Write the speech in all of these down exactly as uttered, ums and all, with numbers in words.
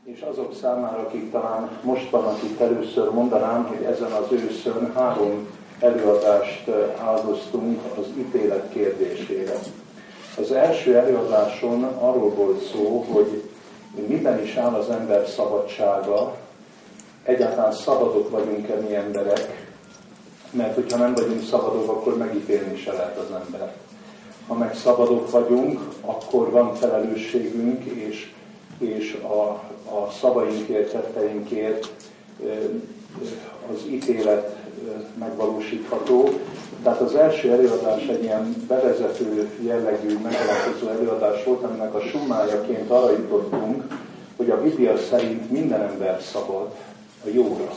És azok számára, akik talán most vannak itt először, mondanám, hogy ezen az őszön három előadást áldoztunk az ítélet kérdésére. Az első előadáson arról volt szó, hogy miben is áll az ember szabadsága, egyáltalán szabadok vagyunk-e mi emberek, mert hogyha nem vagyunk szabadok, akkor megítélni se lehet az embert. Ha meg szabadok vagyunk, akkor van felelősségünk, és, és a, a szavainkért, tetteinkért az ítélet megvalósítható. Tehát az első előadás egy ilyen bevezető jellegű, megalapozó előadás volt, aminek a summájaként arra jutottunk, hogy a Biblia szerint minden ember szabad a jóra.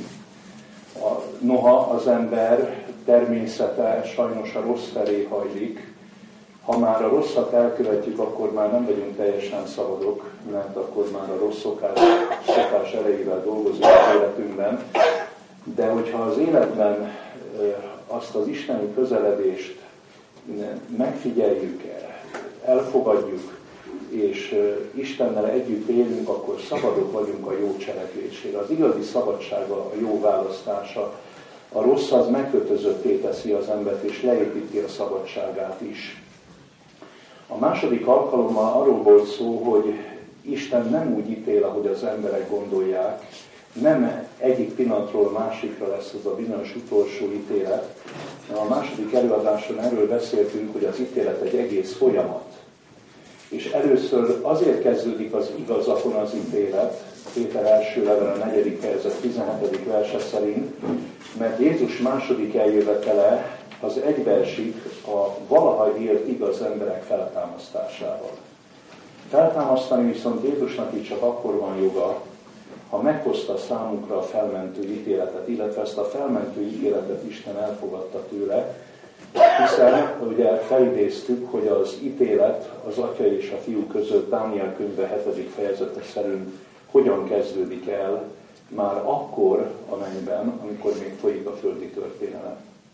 A, noha az ember természete sajnos a rossz felé hajlik, ha már a rosszat elkövetjük, akkor már nem vagyunk teljesen szabadok, mert akkor már a rossz szokás, szokás erejével dolgozunk az életünkben. De hogyha az életben azt az isteni közeledést megfigyeljük, elfogadjuk, és Istennel együtt élünk, akkor szabadok vagyunk a jó cselekvésére. Az igazi szabadsága a jó választása. A rossz az megkötözötté teszi az embert, és leépíti a szabadságát is. A második alkalommal arról volt szó, hogy Isten nem úgy ítél, ahogy az emberek gondolják. Nem egyik pillanatról másikra lesz az a bizonyos utolsó ítélet. A második előadáson erről beszéltünk, hogy az ítélet egy egész folyamat. És először azért kezdődik az igazakon az ítélet, Péter első levele a negyedik fejezet tizenhetedik verse szerint, mert Jézus második eljövetele az egybeesik a valaha élt igaz emberek feltámasztásával. Feltámasztani viszont Jézusnak így csak akkor van joga, ha meghozta számunkra a felmentő ítéletet, illetve ezt a felmentő ítéletet Isten elfogadta tőle, hiszen ugye felidéztük, hogy az ítélet az Atya és a Fiú között Dániel könyve hetedik fejezete szerint hogyan kezdődik el már akkor a mennyben, amikor még folyik a földi történelem.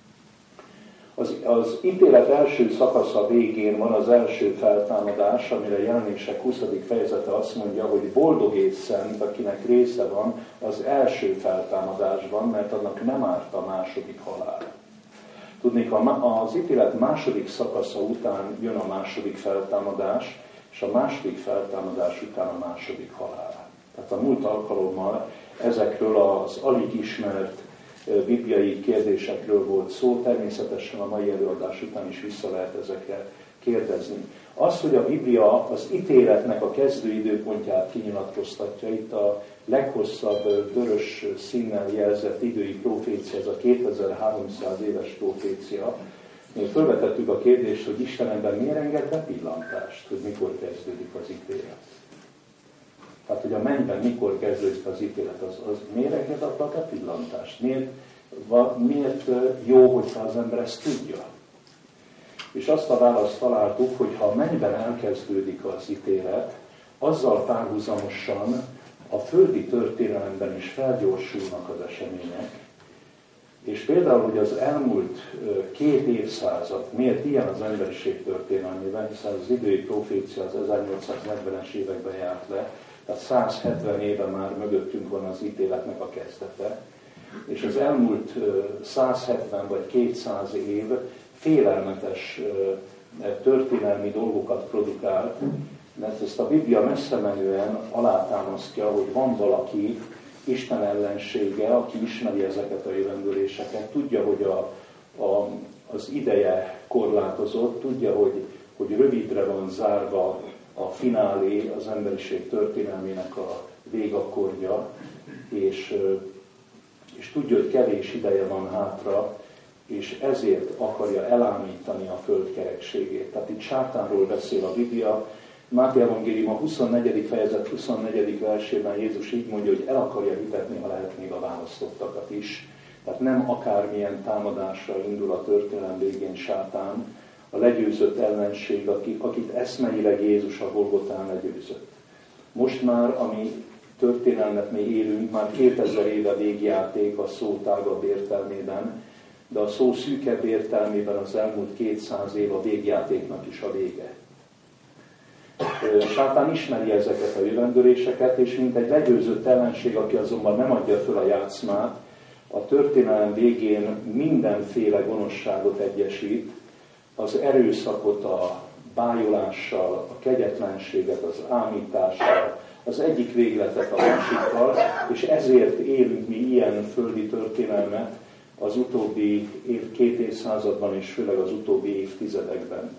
Az, az ítélet első szakasza végén van az első feltámadás, amire Jelenések huszadik fejezete azt mondja, hogy boldog és szent, akinek része van az első feltámadásban, mert annak nem árt a második halál. Tudnék, az ítélet második szakasza után jön a második feltámadás, és a második feltámadás után a második halál. Tehát a múlt alkalommal ezekről az alig ismert bibliai kérdésekről volt szó, természetesen a mai előadás után is vissza lehet ezekre kérdezni. Az, hogy a Biblia az ítéletnek a kezdő időpontját kinyilatkoztatja, itt a leghosszabb vörös színnel jelzett idői profécia, ez a kétezer-háromszáz éves profécia. Még felvetettük a kérdést, hogy Isten ebben miért enged be pillantást, hogy mikor kezdődik az ítélet. Tehát, hogy a mennyben mikor kezdődik az ítélet, az, az miért enged abba a pillantást? Miért, va, miért jó, hogyha az ember ezt tudja? És azt a választ találtuk, hogy ha a mennyben elkezdődik az ítélet, azzal párhuzamosan a földi történelemben is felgyorsulnak az események, és például, hogy az elmúlt két évszázad, miért ilyen az emberiség történelmében, hiszen az idői profécia az ezernyolcszáznegyvenes években járt le, tehát száz hetven éve már mögöttünk van az ítéletnek a kezdete, és az elmúlt száz hetven vagy kétszáz év félelmetes történelmi dolgokat produkált, mert ezt a Biblia messze menően alátámasztja, hogy van valaki, Isten ellensége, aki ismeri ezeket a jövendőléseket, tudja, hogy a, a, az ideje korlátozott, tudja, hogy, hogy rövidre van zárva a finálé, az emberiség történelmének a végakkordja, és, és tudja, hogy kevés ideje van hátra, és ezért akarja elámítani a föld kerekségét. Tehát itt sátánról beszél a Biblia. Máté evangélium a huszonnegyedik fejezet huszonnegyedik versében Jézus így mondja, hogy el akarja hitetni, ha lehet, még a választottakat is. Tehát nem akármilyen támadásra indul a történelem végén sátán, a legyőzött ellenség, akit eszmeileg Jézus a Golgotán legyőzött. Most már, ami történelmet még élünk, már kétezer éve végjáték a szó tágabb értelmében, de a szó szűkebb értelmében az elmúlt kétszáz év a végjátéknak is a vége. Sátán ismeri ezeket a jövendőléseket, és mint egy legyőzött ellenség, aki azonban nem adja föl a játszmát, a történelem végén mindenféle gonoszságot egyesít, az erőszakot a bájolással, a kegyetlenséget az ámítással, az egyik végletet a másikkal, és ezért élünk mi ilyen földi történelmet az utóbbi év, két évszázadban, és főleg az utóbbi évtizedekben.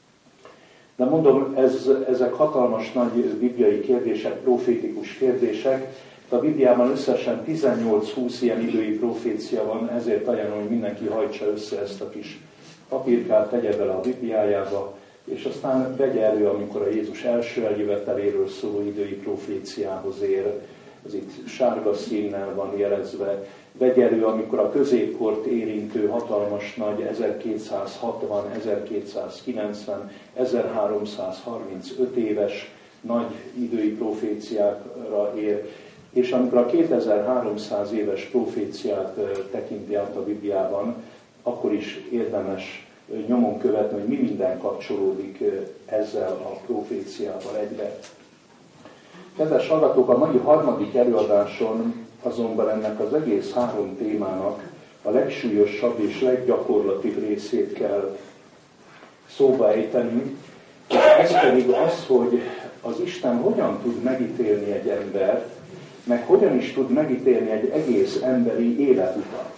De mondom, ez, ezek hatalmas nagy bibliai kérdések, profétikus kérdések. A Bibliában összesen tizennyolc-húsz ilyen idői profécia van, ezért ajánlom, hogy mindenki hajtsa össze ezt a kis papírkát, tegye bele a Bibliájába, és aztán vegye elő, amikor a Jézus első eljöveteléről szóló idői proféciához ér. Ez itt sárga színnel van jelezve. Vegye elő, amikor a középkort érintő hatalmas nagy ezerkétszázhatvan, ezerkétszázkilencven, ezerháromszázharmincöt éves nagy idői proféciákra ér, és amikor a kétezer-háromszáz éves proféciát tekinti át a Bibliában, akkor is érdemes nyomon követni, hogy mi minden kapcsolódik ezzel a proféciával egybe. Kedves hallgatók, a mai harmadik előadáson azonban ennek az egész három témának a legsúlyosabb és leggyakorlatibb részét kell szóba ejtenünk, és ez pedig az, hogy az Isten hogyan tud megítélni egy embert, meg hogyan is tud megítélni egy egész emberi életutat.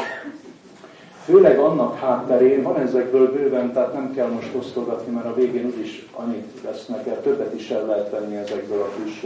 Főleg annak hátterén, van ezekből bőven, tehát nem kell most osztogatni, mert a végén úgyis annyit lesznek el, többet is el lehet tenni ezekből a kis,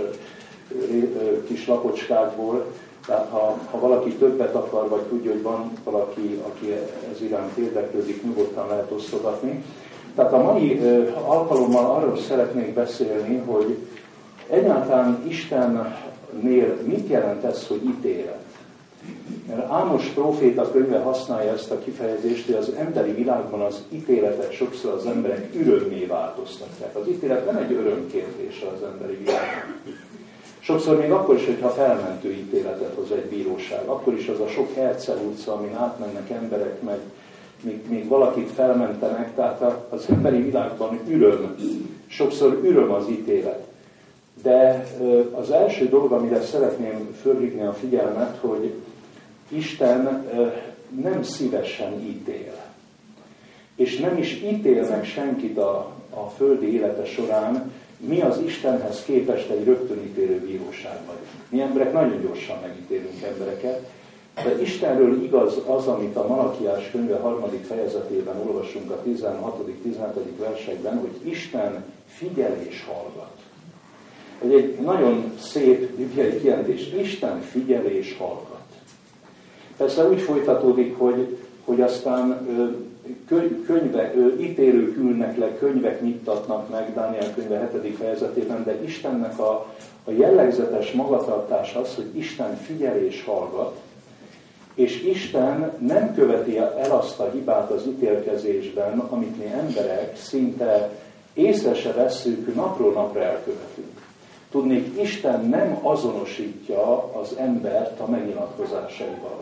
kis lapocskákból. Tehát ha, ha valaki többet akar, vagy tudja, hogy van valaki, aki ez iránt érdeklődik, nyugodtan lehet osztogatni. Tehát a mai alkalommal arról szeretnék beszélni, hogy egyáltalán Istennél mit jelent ez, hogy ítélet. Mert Ámos próféta könyve használja ezt a kifejezést, hogy az emberi világban az ítéletet sokszor az emberek örömmé változtatják. Az ítélet nem egy örömkérdése az emberi világban. Sokszor még akkor is, hogyha felmentő ítéletet hoz egy bíróság, akkor is az a sok Herceg utca, amin átmennek emberek, meg még, még valakit felmentenek, tehát az emberi világban öröm, sokszor öröm az ítélet. De az első dolog, amire szeretném fölhívni a figyelmet, hogy Isten nem szívesen ítél. És nem is ítél meg senkit a, a földi élete során, mi az Istenhez képest egy rögtönítélő bíróság vagyunk. Mi emberek nagyon gyorsan megítélünk embereket, de Istenről igaz az, amit a Malakiás könyve harmadik fejezetében olvasunk a tizenhatodik-tizenhetedik versekben, hogy Isten figyel és hallgat. Ez egy nagyon szép bibliai kijelentés. Isten figyel és hallgat. Persze úgy folytatódik, hogy, hogy aztán könyve, ítélők ülnek le, könyvek nyittatnak meg Dániel könyve hetedik fejezetében, de Istennek a, a jellegzetes magatartás az, hogy Isten figyel és hallgat, és Isten nem követi el azt a hibát az ítélkezésben, amit mi emberek szinte észre se vesszük, napról napra elkövetünk. Tudnék, Isten nem azonosítja az embert a megnyilatkozásaival,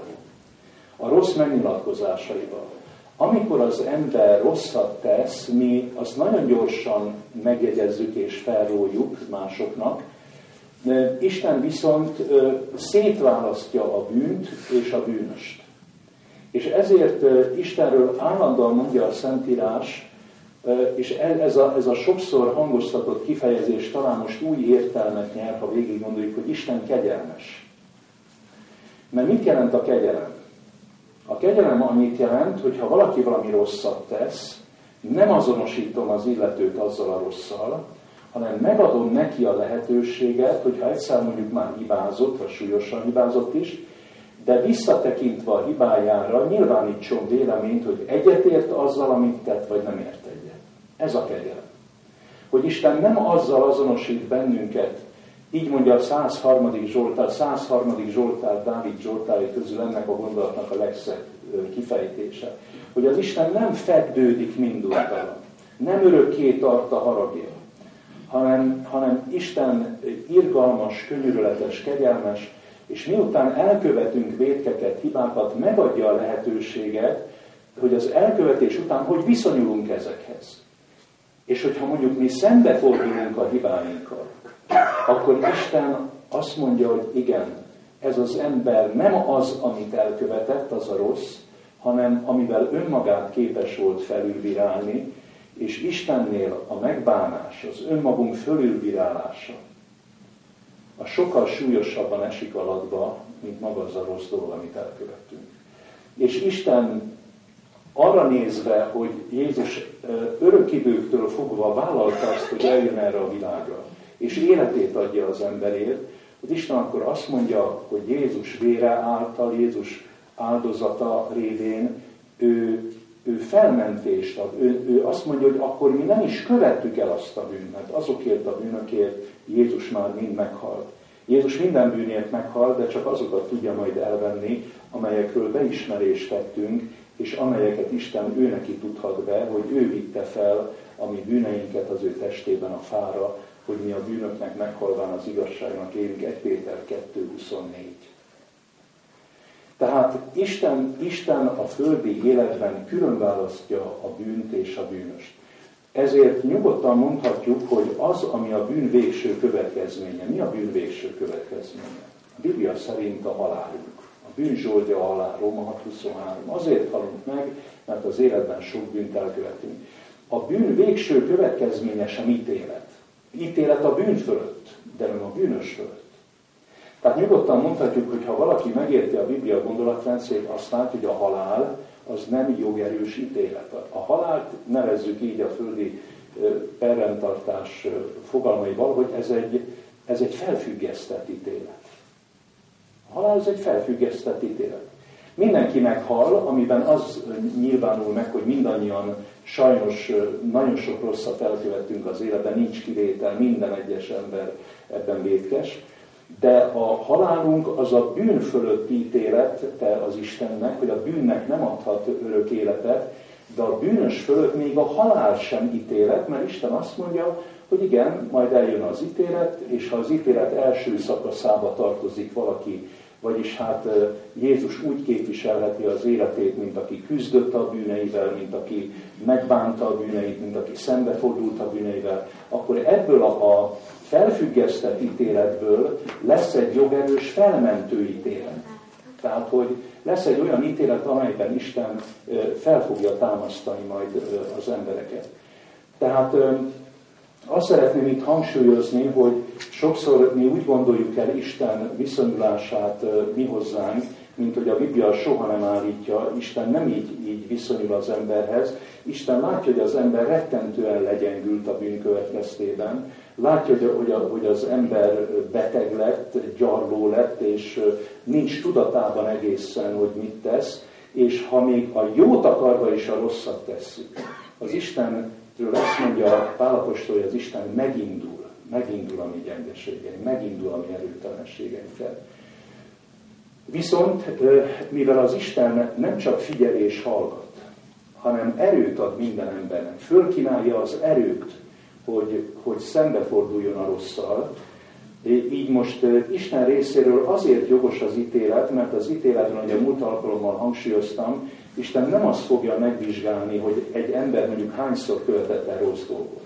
a rossz megnyilatkozásaival. Amikor az ember rosszat tesz, mi azt nagyon gyorsan megjegyezzük és felróljuk másoknak, Isten viszont szétválasztja a bűnt és a bűnöst. És ezért Istenről állandóan mondja a Szentírás, és ez a, ez a sokszor hangoztatott kifejezés talán most új értelmet nyer, ha végig gondoljuk, hogy Isten kegyelmes. Mert mit jelent a kegyelem? A kegyelem annyit jelent, hogy ha valaki valami rosszat tesz, nem azonosítom az illetőt azzal a rosszal, hanem megadom neki a lehetőséget, hogyha egyszer mondjuk már hibázott, vagy súlyosan hibázott is, de visszatekintve a hibájára nyilvánítson véleményt, hogy egyetért azzal, amit tett, vagy nem ért egyet. Ez a kegyelem. Hogy Isten nem azzal azonosít bennünket, így mondja a száz harmadik Zsoltár, száz harmadik Zsoltár Dávid Zsoltárai közül ennek a gondolatnak a legszebb kifejtése, hogy az Isten nem fekvődik minduntalan, nem örökké tart a haragja, hanem, hanem Isten irgalmas, könyörületes, kegyelmes, és miután elkövetünk vétkeket, hibákat, megadja a lehetőséget, hogy az elkövetés után hogy viszonyulunk ezekhez. És hogyha mondjuk mi szembefordulunk a hibáinkkal, akkor Isten azt mondja, hogy igen, ez az ember nem az, amit elkövetett, az a rossz, hanem amivel önmagát képes volt felülbírálni, és Istennél a megbánás, az önmagunk fölülbírálása, a sokkal súlyosabban esik alatba, mint maga az a rossz dolog, amit elkövettünk. És Isten arra nézve, hogy Jézus örökidőktől fogva vállalta azt, hogy eljön erre a világra, és életét adja az emberért, hogy Isten akkor azt mondja, hogy Jézus vére által, Jézus áldozata révén ő, ő felmentést ad. Ő, ő azt mondja, hogy akkor mi nem is követtük el azt a bűnt, mert azokért a bűnökért Jézus már mind meghalt. Jézus minden bűnért meghalt, de csak azokat tudja majd elvenni, amelyekről beismerést tettünk, és amelyeket Isten ő neki tudhat be, hogy ő vitte fel a mi bűneinket az ő testében a fára, hogy mi a bűnöknek meghalván az igazságnak élünk. egy Péter kettő huszonnégy. Tehát Isten, Isten a földi életben különválasztja a bűnt és a bűnöst. Ezért nyugodtan mondhatjuk, hogy az, ami a bűn végső következménye. Mi a bűn végső következménye? A Biblia szerint a halálunk. A bűn zsoldja a halál, Róma hat huszonhárom. Azért halunk meg, mert az életben sok bűnt elkövetünk. A bűn végső következménye sem ítélet. Ítélet a bűn fölött, de nem a bűnös fölött. Tehát nyugodtan mondhatjuk, hogy ha valaki megérti a Biblia gondolatrendszerét, azt látja, hogy a halál az nem jogerős ítélet. A halált nevezzük így a földi perrendtartás fogalmaival, hogy ez egy, ez egy felfüggesztett ítélet. A halál az egy felfüggesztett ítélet. Mindenki meghal, amiben az nyilvánul meg, hogy mindannyian sajnos nagyon sok rosszat elkövettünk az életben, nincs kivétel, minden egyes ember ebben vétkes. De a halálunk az a bűn fölötti ítélete az Istennek, hogy a bűnnek nem adhat örök életet, de a bűnös fölött még a halál sem ítélet, mert Isten azt mondja, hogy igen, majd eljön az ítélet, és ha az ítélet első szakaszába tartozik valaki, vagyis hát Jézus úgy képviselheti az életét, mint aki küzdött a bűneivel, mint aki megbánta a bűneit, mint aki szembefordult a bűneivel, akkor ebből a, a felfüggesztett ítéletből lesz egy jogerős felmentő ítélet. Tehát, hogy lesz egy olyan ítélet, amelyben Isten fel fogja támasztani majd az embereket. Tehát azt szeretném itt hangsúlyozni, hogy sokszor mi úgy gondoljuk el Isten viszonyulását mi hozzánk, mint hogy a Biblia soha nem állítja, Isten nem így, így viszonyul az emberhez. Isten látja, hogy az ember rettentően legyengült a bűn következtében, látja, hogy, a, hogy az ember beteg lett, gyarló lett, és nincs tudatában egészen, hogy mit tesz, és ha még a jót akarva is a rosszat tesszük, az Istenről azt mondja Pál apostol, hogy az Isten megindul, megindul a mi gyengeségeink, megindul a mi erőtelenségeinkkel. Viszont, mivel az Isten nem csak figyel és hallgat, hanem erőt ad minden embernek, fölkínálja az erőt, hogy, hogy szembeforduljon a rosszal, így most Isten részéről azért jogos az ítélet, mert az ítéletben, ahogy a múlt alkalommal hangsúlyoztam, Isten nem azt fogja megvizsgálni, hogy egy ember mondjuk hányszor követett el rossz dolgot.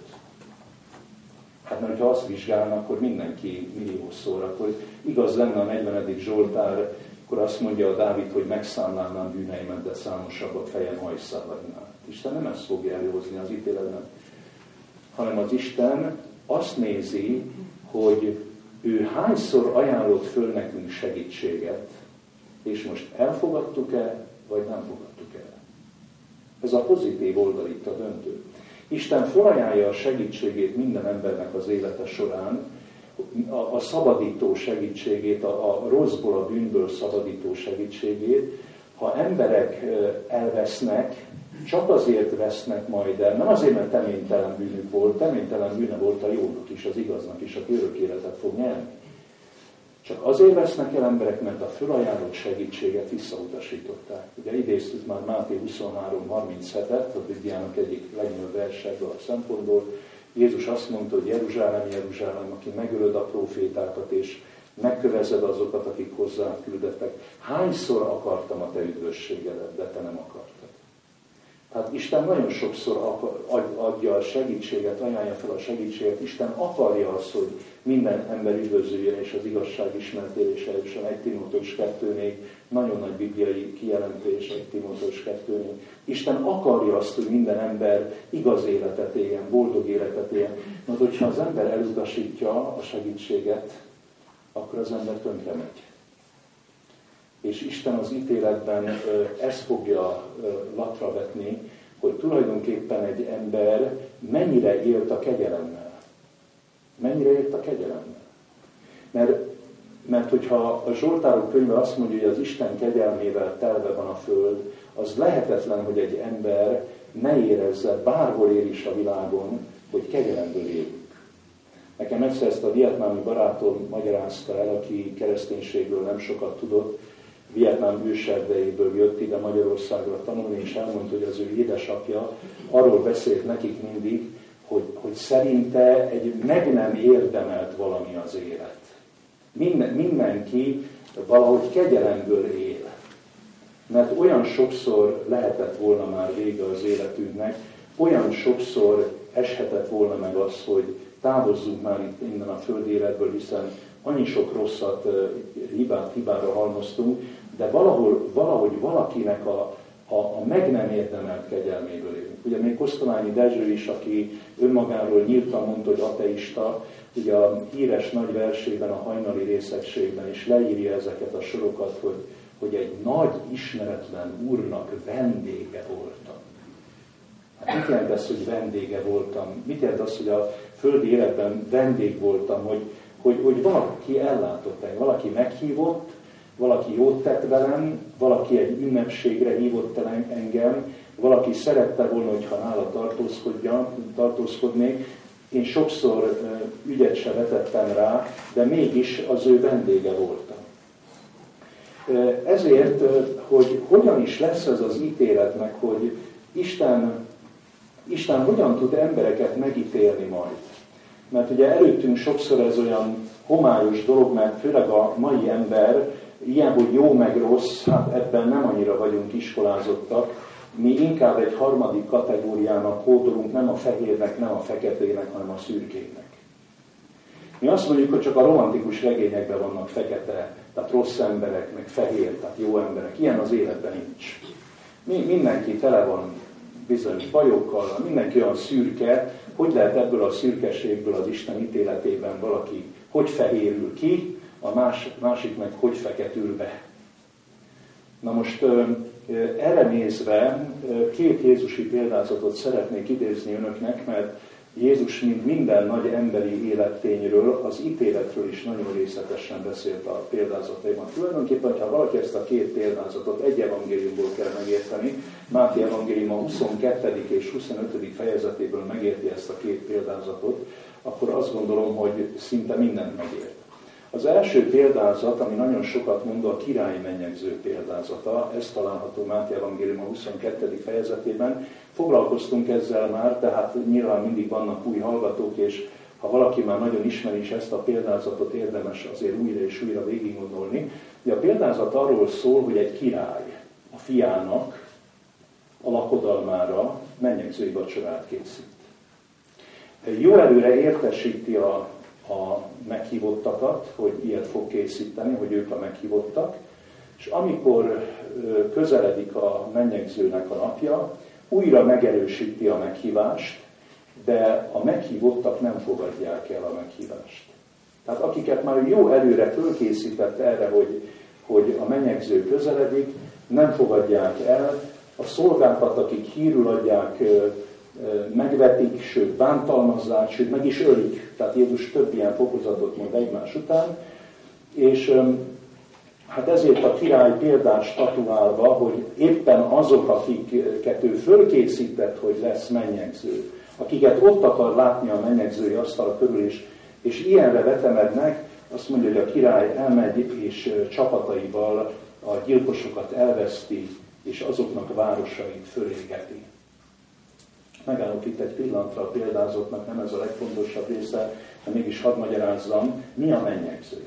Hát mert ha azt vizsgálna, akkor mindenki milliószor, akkor igaz lenne a negyvenedik Zsoltár, akkor azt mondja a Dávid, hogy megszámlálnám bűneimet, de számosabbat fejen hajszálladnál. Isten nem ezt fogja előhozni az ítéletben, hanem az Isten azt nézi, hogy ő hányszor ajánlott föl nekünk segítséget, és most elfogadtuk-e, vagy nem fogadtuk el. Ez a pozitív oldal itt a döntő. Isten felajánlja a segítségét minden embernek az élete során, a, a szabadító segítségét, a, a rosszból, a bűnből szabadító segítségét. Ha emberek elvesznek, csak azért vesznek majd el, nem azért, mert teménytelen bűnük volt, teménytelen bűne volt a jónak is, az igaznak is, aki örök életet fog nyerni. Csak azért vesznek el emberek, mert a fölajánlott segítséget visszautasították. Ugye idéztük már Máté huszonhárom harminchetet, a Bibliának egyik legnagyobb verse ebből a szempontból. Jézus azt mondta, hogy Jeruzsálem, Jeruzsálem, aki megölöd a prófétákat, és megkövezed azokat, akik hozzá küldettek. Hányszor akartam a te üdvösségedet, de te nem akartad. Tehát Isten nagyon sokszor adja a segítséget, ajánlja fel a segítséget. Isten akarja azt, hogy minden ember üdvözüljön, és az igazság ismeretére is eljusson. egy Timóteus kettő négy, nagyon nagy bibliai kijelentés, egy Timóteus kettő négy. Isten akarja azt, hogy minden ember igaz életet éljen, boldog életet éljen. Na, hogyha az ember elutasítja a segítséget, akkor az ember tönkre megy. És Isten az ítéletben ezt fogja latra vetni, hogy tulajdonképpen egy ember mennyire élt a kegyelemmel. Mennyire élt a kegyelemmel. Mert, mert hogyha a Zsoltárok könyve azt mondja, hogy az Isten kegyelmével telve van a föld, az lehetetlen, hogy egy ember ne érezze, bárhol ér is a világon, hogy kegyelemből élünk. Nekem egyszer ezt a vietnámi barátom magyarázta el, aki kereszténységről nem sokat tudott, Vietnám őserdejéből jött ide Magyarországra tanulni, és elmondta, hogy az ő édesapja arról beszélt nekik mindig, hogy, hogy szerinte egy meg nem érdemelt valami az élet. Minden, mindenki valahogy kegyelemből él. Mert olyan sokszor lehetett volna már vége az életünknek, olyan sokszor eshetett volna meg az, hogy távozzunk már itt innen a földi életből, hiszen annyi sok rosszat, hibát hibára halmoztunk, de valahol, valahogy valakinek a, a, a meg nem érdemelt kegyelméből élünk. Ugye még Kosztolányi Dezső is, aki önmagáról nyíltan mondta, hogy ateista, ugye a híres nagy versében, a Hajnali részegségben is leírja ezeket a sorokat, hogy, hogy egy nagy ismeretlen úrnak vendége voltam. Hát mit jelent ez, hogy vendége voltam? Mit jelent az, hogy a földi életben vendég voltam, hogy, hogy, hogy valaki ellátott engem, valaki meghívott, valaki jót tett velem, valaki egy ünnepségre hívott el engem, valaki szerette volna, hogyha nála tartózkodnék. Én sokszor ügyet se vetettem rá, de mégis az ő vendége voltam. Ezért, hogy hogyan is lesz ez az ítéletnek, hogy Isten, Isten hogyan tud embereket megítélni majd. Mert ugye előttünk sokszor ez olyan homályos dolog, mert főleg a mai ember, ilyen, hogy jó meg rossz, hát ebben nem annyira vagyunk iskolázottak. Mi inkább egy harmadik kategóriának kódolunk, nem a fehérnek, nem a feketének, hanem a szürkének. Mi azt mondjuk, hogy csak a romantikus regényekben vannak fekete, tehát rossz emberek, meg fehér, tehát jó emberek. Ilyen az életben nincs. Mi, mindenki tele van bizonyos bajokkal, mindenki olyan szürke, hogy lehet ebből a szürkeségből az Isten ítéletében valaki hogy fehérül ki, a más, másik meg hogy feketül be. Na most erre nézve két jézusi példázatot szeretnék idézni önöknek, mert Jézus, mint minden nagy emberi élettényről, az ítéletről is nagyon részletesen beszélt a példázataiban. Tulajdonképpen, ha valaki ezt a két példázatot egy evangéliumból kell megérteni, Máté evangélium a huszonkettedik és huszonötödik fejezetéből megérti ezt a két példázatot, akkor azt gondolom, hogy szinte mindent megért. Az első példázat, ami nagyon sokat mond, a király mennyegző példázata, ez található Máté evangélium a huszonkettedik fejezetében. Foglalkoztunk ezzel már, tehát nyilván mindig vannak új hallgatók, és ha valaki már nagyon ismeri is ezt a példázatot, érdemes azért újra és újra végig gondolni. De a példázat arról szól, hogy egy király a fiának a lakodalmára mennyegzői vacsorát készít. Jó előre értesíti a a meghívottakat, hogy ilyet fog készíteni, hogy ők a meghívottak, és amikor közeledik a mennyegzőnek a napja, újra megerősíti a meghívást, de a meghívottak nem fogadják el a meghívást. Tehát akiket már jó előre fölkészített erre, hogy, hogy a mennyegző közeledik, nem fogadják el, a szolgákat, akik hírül adják, megvetik, sőt bántalmazzák, sőt meg is ölik. Tehát Jézus több ilyen fokozatot mond egymás után. És hát ezért a király példát statuálva, hogy éppen azok, akiket ő fölkészített, hogy lesz mennyegző, akiket ott akar látni a mennyegzői asztal körül is, és ilyenre vetemednek, azt mondja, hogy a király elmegy és csapataival a gyilkosokat elveszti, és azoknak városait fölégeti. Megállok itt egy pillanatra a példázatnak, nem ez a legfontosabb része, de mégis hadd magyarázzam, mi a mennyegző.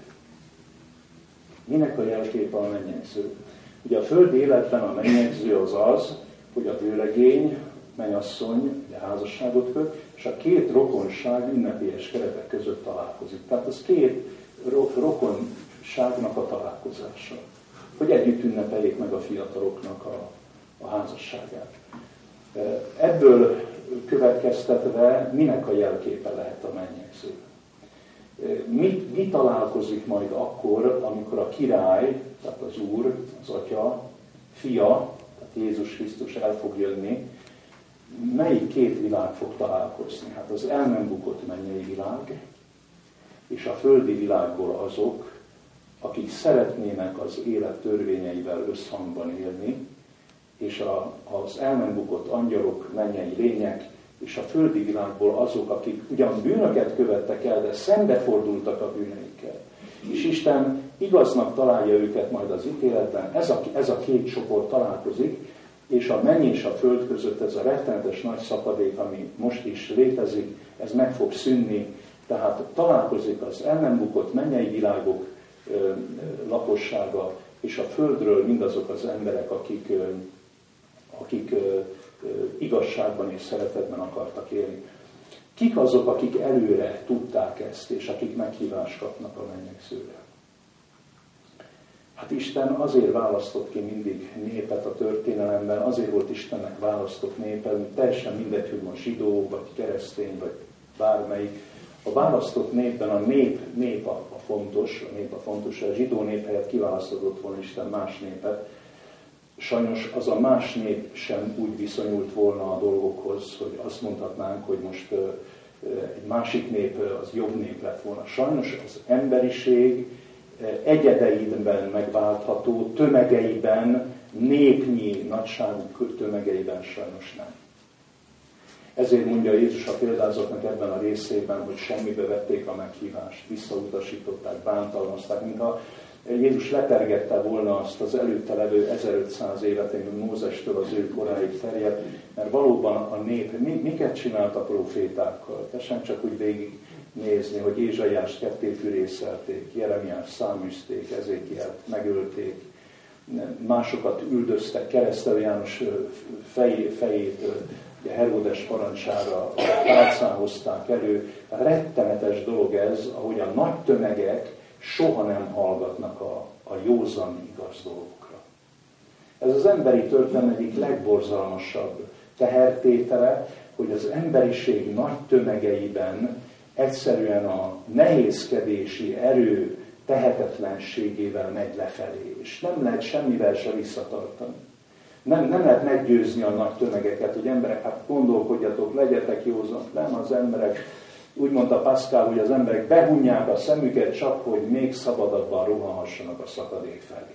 Minek a jelképe a mennyegző? Ugye a földi életben a mennyegző az az, hogy a vőlegény, mennyasszony ugye házasságot köt, és a két rokonság ünnepélyes keretek között találkozik. Tehát az két ro- rokonságnak a találkozása, hogy együtt ünnepeljék meg a fiataloknak a, a házasságát. Ebből következtetve minek a jelképe lehet a mennyegző? Mi, mi találkozik majd akkor, amikor a király, tehát az Úr, az Atya, Fia, tehát Jézus Krisztus el fog jönni, melyik két világ fog találkozni? Hát az el nem bukott mennyei világ, és a földi világból azok, akik szeretnének az élet törvényeivel összhangban élni, és a, az el nem bukott angyalok, mennyei lények, és a földi világból azok, akik ugyan bűnöket követtek el, de szembefordultak a bűneikkel. És Isten igaznak találja őket majd az ítéletben, ez a, ez a két csoport találkozik, és a menny és a föld között ez a rettenetes nagy szakadék, ami most is létezik, ez meg fog szűnni, tehát találkozik az el nem bukott mennyei világok ö, lakossága, és a földről mindazok az emberek, akik, ö, akik ö, ö, igazságban és szeretetben akartak élni. Kik azok, akik előre tudták ezt, és akik meghívást kapnak a mennyegzőre? Hát Isten azért választott ki mindig népet a történelemben, azért volt Istennek választott népe, teljesen mindegy, hogy most zsidó, vagy keresztény, vagy bármelyik. A választott népben a nép, nép a, a fontos, a nép a fontos, a zsidó nép helyett kiválasztott volna Isten más népet. Sajnos az a más nép sem úgy viszonyult volna a dolgokhoz, hogy azt mondhatnánk, hogy most egy másik nép az jobb nép lett volna. Sajnos az emberiség egyedeiben megváltható, tömegeiben, népnyi nagyságú tömegeiben sajnos nem. Ezért mondja Jézus a példázatnak ebben a részében, hogy semmibe vették a meghívást, visszautasították, bántalmazták, mintha Jézus letergette volna azt az előtte levő ezerötszáz évet, ami Mózestől az ő koráig terjedt, mert valóban a nép, miket csinált a profétákkal? Tessen csak úgy végig nézni, hogy Ézsaiást ketté fűrészelték, Jeremiást száműzték, Ezékielt megölték, másokat üldöztek, Keresztelő János fej, fejét Heródes parancsára tárcán hozták elő. Rettenetes dolog ez, ahogy a nagy tömegek soha nem hallgatnak a, a józan igaz dolgokra. Ez az emberi történelem egyik legborzalmasabb tehertétele, hogy az emberiség nagy tömegeiben egyszerűen a nehézkedési erő tehetetlenségével megy lefelé, és nem lehet semmivel se visszatartani. Nem, nem lehet meggyőzni a nagy tömegeket, hogy emberek, hát gondolkodjatok, legyetek józanok. Nem, az emberek, úgy mondta Pascal, hogy az emberek behunják a szemüket csak, hogy még szabadabban rohanhassanak a szakadék felé.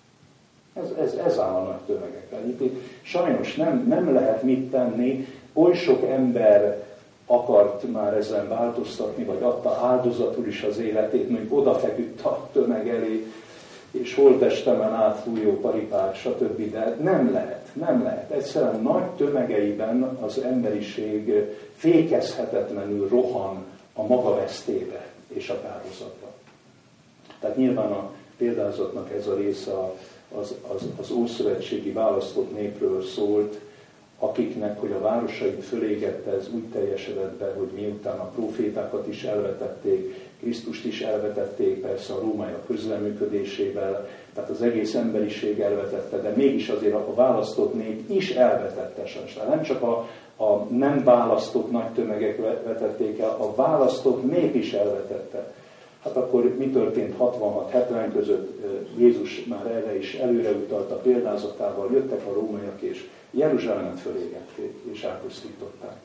Ez, ez, ez áll a nagy tömegekkel. Itt sajnos nem, nem lehet mit tenni, oly sok ember akart már ezen változtatni, vagy adta áldozatul is az életét, mondjuk odafeküdt a tömeg elé, és holttestemen átfújó paripát, stb. De nem lehet, nem lehet. Egyszerűen nagy tömegeiben az emberiség fékezhetetlenül rohan a maga vesztébe és a kárhozatba. Tehát nyilván a példázatnak ez a része az, az, az ószövetségi választott népről szólt, akiknek, hogy a városait fölégette, ez úgy teljesedett be, hogy miután a profétákat is elvetették, Krisztust is elvetették, persze a rómaiak közleműködésével, tehát az egész emberiség elvetette, de mégis azért a választott nép is elvetette sajnos. Nem csak a, a nem választott nagy tömegek vetették el, a választott nép is elvetette. Hát akkor mi történt hatvanhat hetven között? Jézus már erre is előre utalta példázatával, jöttek a rómaiak és Jeruzsálemet fölégették és elpusztították.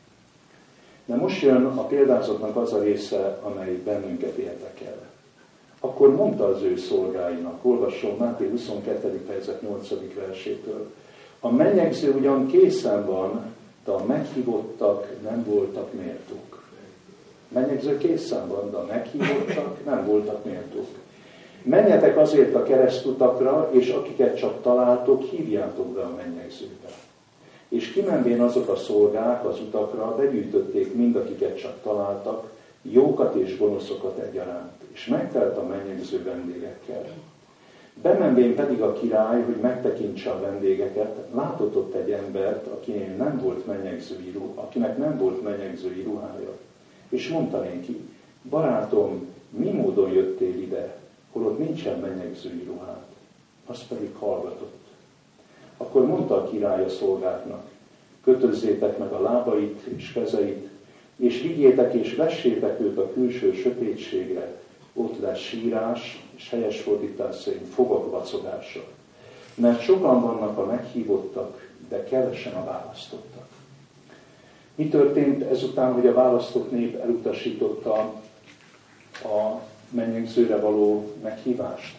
De most jön a példázatnak az a része, amely bennünket érdekel. Akkor mondta az ő szolgáinak, olvasson Máté huszonkettedik fejezet nyolcadik versétől. A mennyegző ugyan készen van, de a meghívottak nem voltak méltók. Mennyegző készen van, de a meghívottak nem voltak méltók. Menjetek azért a keresztutakra, és akiket csak találtok, hívjátok be a mennyegzőbe. És kimenvén azok a szolgák az utakra, begyűjtötték mind, akiket csak találtak, jókat és gonoszokat egyaránt, és megtelt a mennyegző vendégekkel. Bemenvén pedig a király, hogy megtekintse a vendégeket, látott ott egy embert, akinek nem volt menyegzői ruha, akinek nem volt menyegzői ruhája. És mondta neki, barátom, mi módon jöttél ide, holott nincsen menyegzői ruhád? Az pedig hallgatott. Akkor mondta a király a szolgáknak, kötözzétek meg a lábait és kezeit, és vigyétek és vessétek őt a külső sötétségre, ott lesz sírás, és helyes fordítás szerint fogak vacogása. Mert sokan vannak a meghívottak, de kevesen a választottak. Mi történt ezután, hogy a választott nép elutasította a mennyegzőre való meghívást?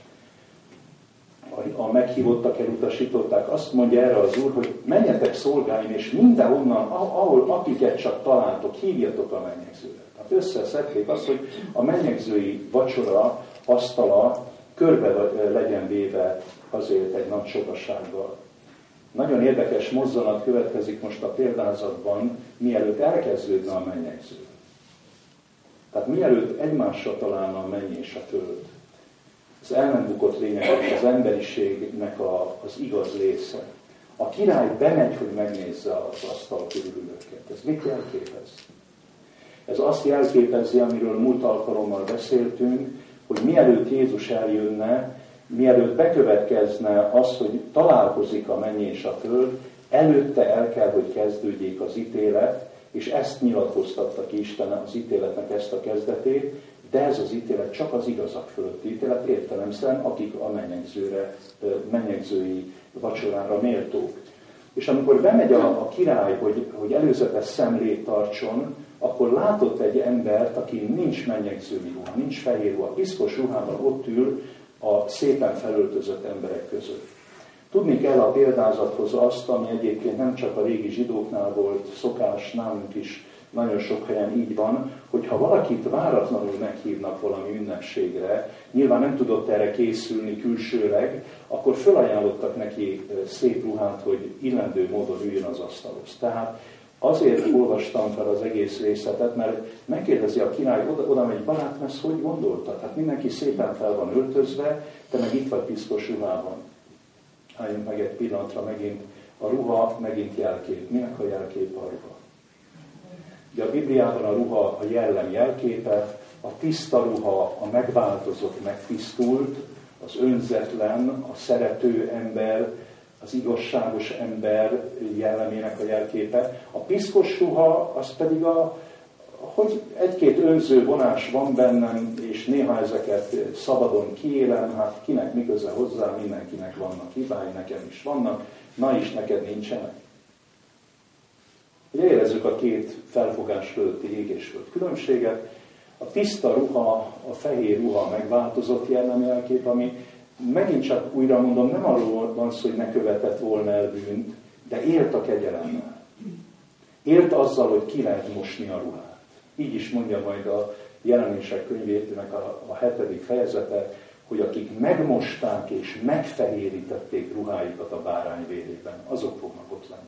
A meghívottak elutasították. Azt mondja erre az Úr, hogy menjetek szolgáim, és mindenhonnan, ahol akiket csak találtok, hívjatok a mennyegzőre. Tehát összeszedték azt, hogy a mennyegzői vacsora asztala körbe legyen véve azért egy nagy sokasággal. Nagyon érdekes mozzanat következik most a példázatban, mielőtt elkezdődne a mennyegző. Tehát mielőtt egymással találna a menny és a föld. Az el nem bukott lényeg, az emberiségnek a, az igaz része. A király bemegy, hogy megnézze az asztal körülülőket. Ez mit jelképez? Ez azt jelképezi, amiről múlt alkalommal beszéltünk, hogy mielőtt Jézus eljönne, mielőtt bekövetkezne az, hogy találkozik a menny és a föld, előtte el kell, hogy kezdődjék az ítélet, és ezt nyilatkoztatta ki Isten az ítéletnek ezt a kezdetét, de ez az ítélet csak az igazak fölötti ítélet, értelemszerűen, akik a mennyegzőre, mennyegzői vacsorára méltók. És amikor bemegy a, a király, hogy, hogy előzetes szemlét tartson, akkor látott egy embert, aki nincs mennyegzői ruha, nincs fehér ruha, piszkos ruhával ott ül a szépen felöltözött emberek között. Tudni kell a példázathoz azt, ami egyébként nem csak a régi zsidóknál volt szokás, nálunk is nagyon sok helyen így van, hogy ha valakit váratlanul meghívnak valami ünnepségre, nyilván nem tudott erre készülni külsőleg, akkor felajánlottak neki szép ruhát, hogy illendő módon üljön az asztalhoz. Tehát azért olvastam fel az egész részletet, mert megkérdezi a király, oda, oda megy, barátom, ezt hogy gondoltad? Hát mindenki szépen fel van öltözve, te meg itt vagy piszkos ruhában. Álljunk meg egy pillanatra megint. A ruha megint jelkép. Minek a jelképe a ruha? Ugye a Bibliában a ruha a jellem jelképe, a tiszta ruha, a megváltozott, megtisztult, az önzetlen, a szerető ember, az igazságos ember jellemének a jelképe. A piszkos ruha, az pedig a, hogy egy-két önző vonás van bennem, és néha ezeket szabadon kiélem, hát kinek mi köze hozzá, mindenkinek vannak hibái, nekem is vannak, na is neked nincsenek. Ugye érezzük a két felfogás fölötti ég és föld különbséget. A tiszta ruha, a fehér ruha a megváltozott jellemjelkép, ami megint csak újra mondom, nem arról van szó, hogy ne követett volna el bűnt, de élt a kegyelemmel. Élt azzal, hogy ki lehet mosni a ruhát. Így is mondja majd a Jelenések könyvének a, a hetedik fejezete, hogy akik megmosták és megfehérítették ruháikat a bárány vérében, azok fognak ott lenni.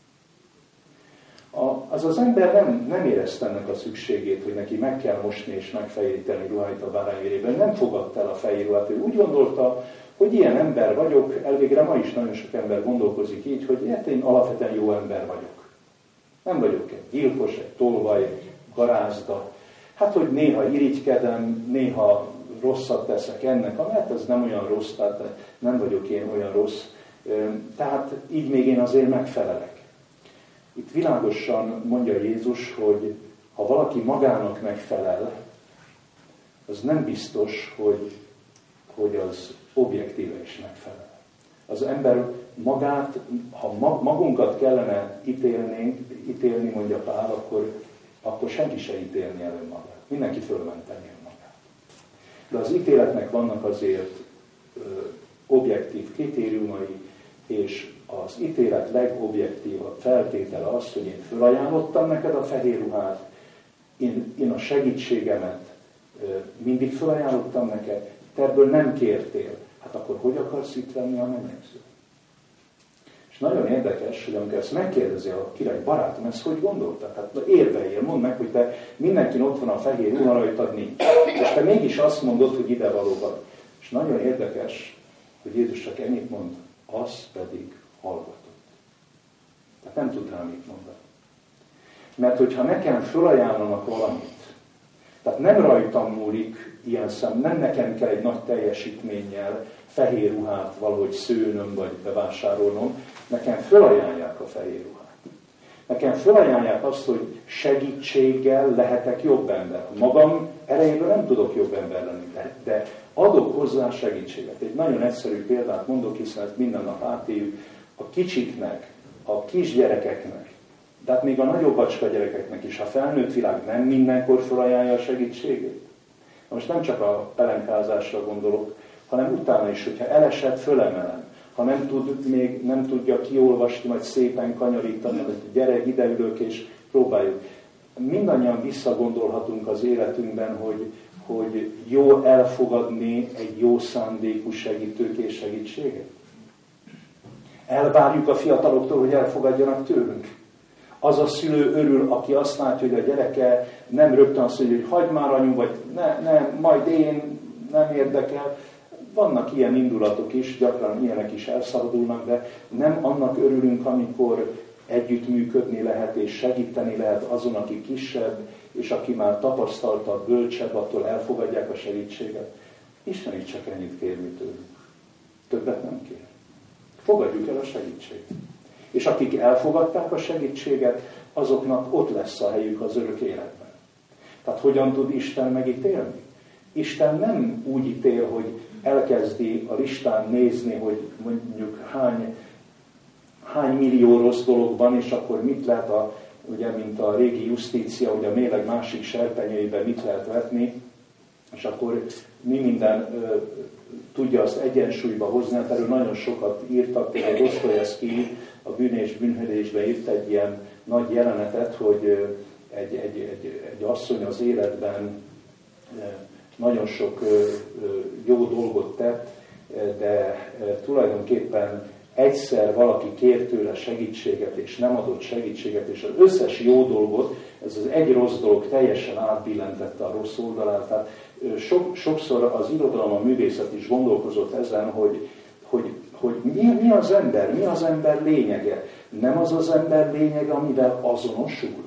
A, az az ember nem, nem érezte ennek a szükségét, hogy neki meg kell mosni és megfehéríteni ruháit a bárány vérében. Nem fogadta el a fehér ruhát. Ő úgy gondolta, hogy ilyen ember vagyok, elvégre ma is nagyon sok ember gondolkozik így, hogy hát én alapvetően jó ember vagyok. Nem vagyok egy gyilkos, egy tolvaj, egy garázda. Hát, hogy néha irigykedem, néha rosszat teszek ennek, mert ez nem olyan rossz, tehát nem vagyok én olyan rossz. Tehát így még én azért megfelelek. Itt világosan mondja Jézus, hogy ha valaki magának megfelel, az nem biztos, hogy, hogy az objektíve is megfelel. Az ember magát, ha magunkat kellene ítélni, ítélni mondja Pál, akkor, akkor senki se ítélni el önmagát. Mindenki fölmenteni önmagát. De az ítéletnek vannak azért ö, objektív kritériumai, és az ítélet legobjektívabb feltétele az, hogy én fölajánlottam neked a fehér ruhát, én, én a segítségemet mindig fölajánlottam neked, te ebből nem kértél. Hát akkor hogy akarsz itt venni a mennyegzőt? És nagyon érdekes, hogy amikor ezt megkérdezi a király, barátom, ezt hogy gondoltad? Hát érveljél, mondd meg, hogy te mindenkin ott van a fehér ruha, rajtad nincs. És te mégis azt mondod, hogy ide való vagy. És nagyon érdekes, hogy Jézus csak ennyit mond, az pedig hallgatott. Tehát nem tud rá mit mondani. Mert hogyha nekem fölajánlanak valamit, tehát nem rajtam múlik ilyen szem, nem nekem kell egy nagy teljesítménnyel fehér ruhát valahogy szőnöm vagy bevásárolnom, nekem fölajánlják a fehér ruhát. Nekem fölajánlják azt, hogy segítséggel lehetek jobb ember. Magam erejéből nem tudok jobb ember lenni, de adok hozzá segítséget. Egy nagyon egyszerű példát mondok, hiszen ezt minden nap átéljük. A kicsiknek, a kisgyerekeknek, de hát még a nagyobb bacska gyerekeknek is, a felnőtt világ nem mindenkor felajánlja a segítségét. Most nem csak a pelenkázásra gondolok, hanem utána is, hogyha elesett, fölemelem. Ha nem, tud, még nem tudja kiolvasni, vagy szépen kanyarítani, hogy gyere, ideülök és próbáljuk. Mindannyian visszagondolhatunk az életünkben, hogy, hogy jó elfogadni egy jó szándékú segítőkés segítséget. Elvárjuk a fiataloktól, hogy elfogadjanak tőlünk. Az a szülő örül, aki azt látja, hogy a gyereke nem rögtön azt mondja, hogy hagyd már anyu, vagy ne, ne, majd én, nem érdekel. Vannak ilyen indulatok is, gyakran ilyenek is elszabadulnak, de nem annak örülünk, amikor együttműködni lehet és segíteni lehet azon, aki kisebb, és aki már tapasztaltabb, bölcsebb, attól elfogadják a segítséget. Isten így csak ennyit kér mi tőlünk. Többet nem kér. Fogadjuk el a segítséget. És akik elfogadták a segítséget, azoknak ott lesz a helyük az örök életben. Tehát hogyan tud Isten megítélni? Isten nem úgy ítél, hogy elkezdi a listán nézni, hogy mondjuk hány, hány millió rossz dolog van, és akkor mit lehet, a, ugye, mint a régi justícia, hogy a mérleg másik serpenyőiben mit lehet vetni, és akkor mi minden ö, tudja azt egyensúlyba hozni. Hát erről nagyon sokat írtak, például Dostoyevszky a Bűn és bűnhődésbe írt egy ilyen nagy jelenetet, hogy ö, egy, egy, egy, egy asszony az életben ö, nagyon sok ö, ö, jó dolgot tett, de ö, tulajdonképpen egyszer valaki kért tőle segítséget, és nem adott segítséget, és az összes jó dolgot, ez az egy rossz dolog teljesen átbillentette a rossz oldalát. Tehát sok, sokszor az irodalom, a művészet is gondolkozott ezen, hogy, hogy, hogy mi, mi az ember, mi az ember lényege. Nem az az ember lényege, amivel azonosul.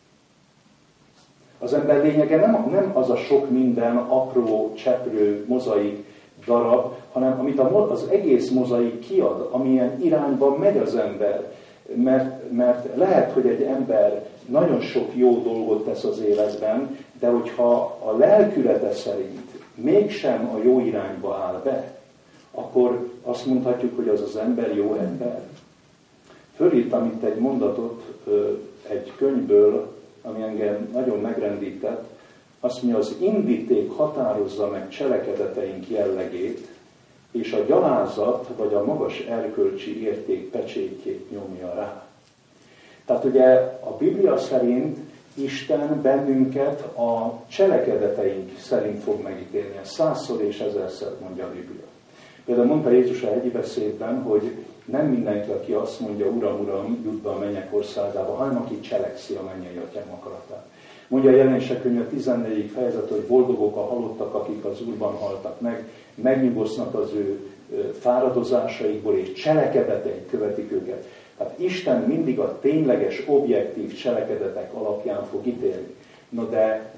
Az ember lényege nem, nem az a sok minden apró, cseprő, mozaik darab, hanem amit az egész mozaik kiad, amilyen irányban megy az ember. Mert, mert lehet, hogy egy ember nagyon sok jó dolgot tesz az életben, de hogyha a lelkülete szerint mégsem a jó irányba áll be, akkor azt mondhatjuk, hogy az az ember jó ember. Fölírtam itt egy mondatot egy könyvből, ami engem nagyon megrendített. Azt mondja, az indíték határozza meg cselekedeteink jellegét, és a gyalázat vagy a magas erkölcsi érték pecsétjét nyomja rá. Tehát ugye a Biblia szerint Isten bennünket a cselekedeteink szerint fog megítélni. Ezt százszor és ezerszer mondja a Biblia. Például mondta Jézus a hegyi beszédben, hogy nem mindenki, aki azt mondja, Uram, Uram, jut be a mennyek országába, hanem aki cselekszi a mennyei atyám akaratát. Mondja a Jelenések könyve tizennegyedik fejezet, hogy boldogok a halottak, akik az Úrban haltak meg, megnyugosznak az ő fáradozásaikból, és cselekedeteik követik őket. Tehát Isten mindig a tényleges, objektív cselekedetek alapján fog ítélni. Na de,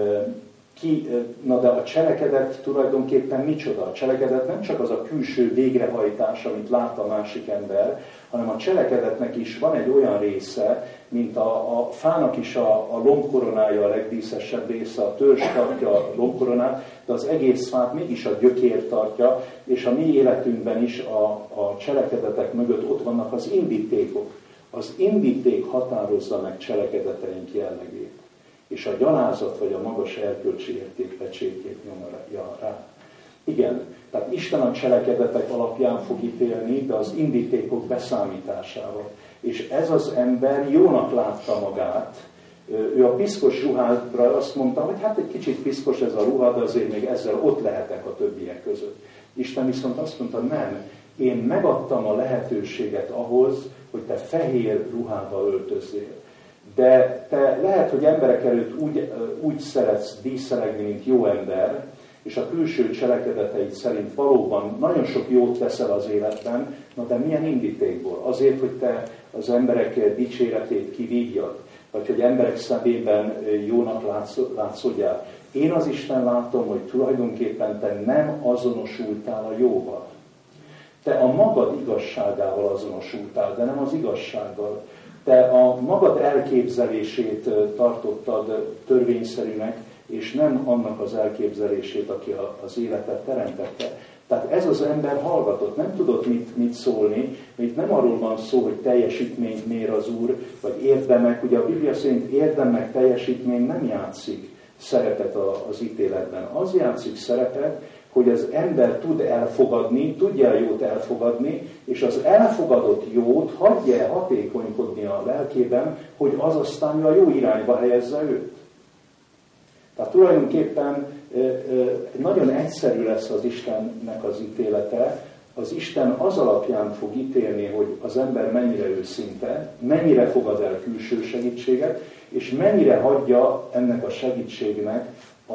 ki, na de a cselekedet tulajdonképpen micsoda? A cselekedet nem csak az a külső végrehajtás, amit lát a másik ember, hanem a cselekedetnek is van egy olyan része, mint a, a fának is a, a lombkoronája a legdíszesebb része, a törzs tartja a lombkoronát, de az egész fát mégis a gyökér tartja, és a mi életünkben is a, a cselekedetek mögött ott vannak az indítékok. Az indíték határozza meg cselekedeteink jellegét, és a gyalázat vagy a magas erkölcsi érték pecsétjét nyomja rá. Igen, tehát Isten a cselekedetek alapján fog ítélni, de az indítékok beszámításával. És ez az ember jónak látta magát. Ő a piszkos ruhádra azt mondta, hogy hát egy kicsit piszkos ez a ruha, de azért még ezzel ott lehetek a többiek között. Isten viszont azt mondta, nem, én megadtam a lehetőséget ahhoz, hogy te fehér ruhába öltözzél. De te lehet, hogy emberek előtt úgy, úgy szeretsz díszelegni, mint jó ember, és a külső cselekedeteid szerint valóban nagyon sok jót teszel az életben, na de milyen indítékból? Azért, hogy te az emberek dicséretét kivígjad, vagy hogy emberek szemében jónak látszódjál. Én az Isten látom, hogy tulajdonképpen te nem azonosultál a jóval. Te a magad igazságával azonosultál, de nem az igazsággal. Te a magad elképzelését tartottad törvényszerűnek, és nem annak az elképzelését, aki az életet teremtette. Tehát ez az ember hallgatott, nem tudott mit, mit szólni, itt nem arról van szó, hogy teljesítményt mér az Úr, vagy érdemek. Ugye a Biblia szerint érdemnek teljesítmény nem játszik szerepet az ítéletben. Az játszik szerepet, hogy az ember tud elfogadni, tudja a jót elfogadni, és az elfogadott jót hagyja hatékonykodni a lelkében, hogy az aztán a jó irányba helyezze őt. Tehát tulajdonképpen nagyon egyszerű lesz az Istennek az ítélete. Az Isten az alapján fog ítélni, hogy az ember mennyire őszinte, mennyire fogad el külső segítséget, és mennyire hagyja ennek a segítségnek a,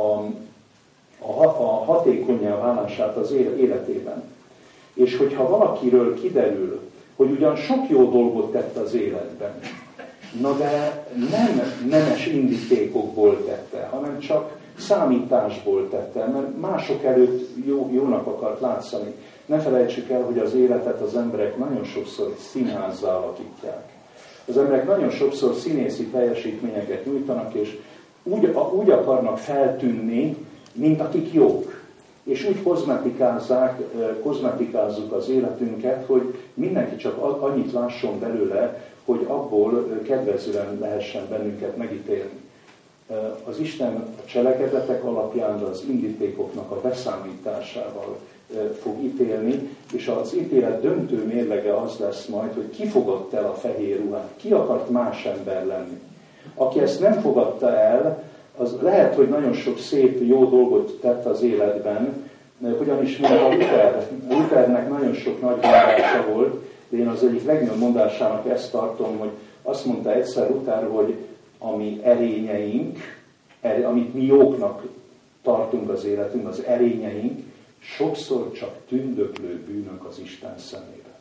a, a hatékonnyá válását az életében. És hogyha valakiről kiderül, hogy ugyan sok jó dolgot tett az életben, na de nem nemes indítékokból tette, hanem csak számításból tette, mert mások előtt jó, jónak akart látszani. Ne felejtsük el, hogy az életet az emberek nagyon sokszor színházzá alakítják. Az emberek nagyon sokszor színészi teljesítményeket nyújtanak, és úgy, úgy akarnak feltűnni, mint akik jók. És úgy kozmetikázzák, kozmetikázzuk az életünket, hogy mindenki csak annyit lásson belőle, hogy abból kedvezően lehessen bennünket megítélni. Az Isten a cselekedetek alapján, az indítékoknak a beszámításával fog ítélni, és az ítélet döntő mérlege az lesz majd, hogy ki fogadta el a fehér ruhát, ki akart más ember lenni. Aki ezt nem fogadta el, az lehet, hogy nagyon sok szép, jó dolgot tett az életben, ugyanis mint a Luther, Luthernek nagyon sok nagy mondása volt, de én az egyik legnagyobb mondásának ezt tartom, hogy azt mondta egyszer Luther, hogy ami erényeink, amit mi jóknak tartunk az életünk, az erényeink, sokszor csak tündöklő bűnök az Isten szemében.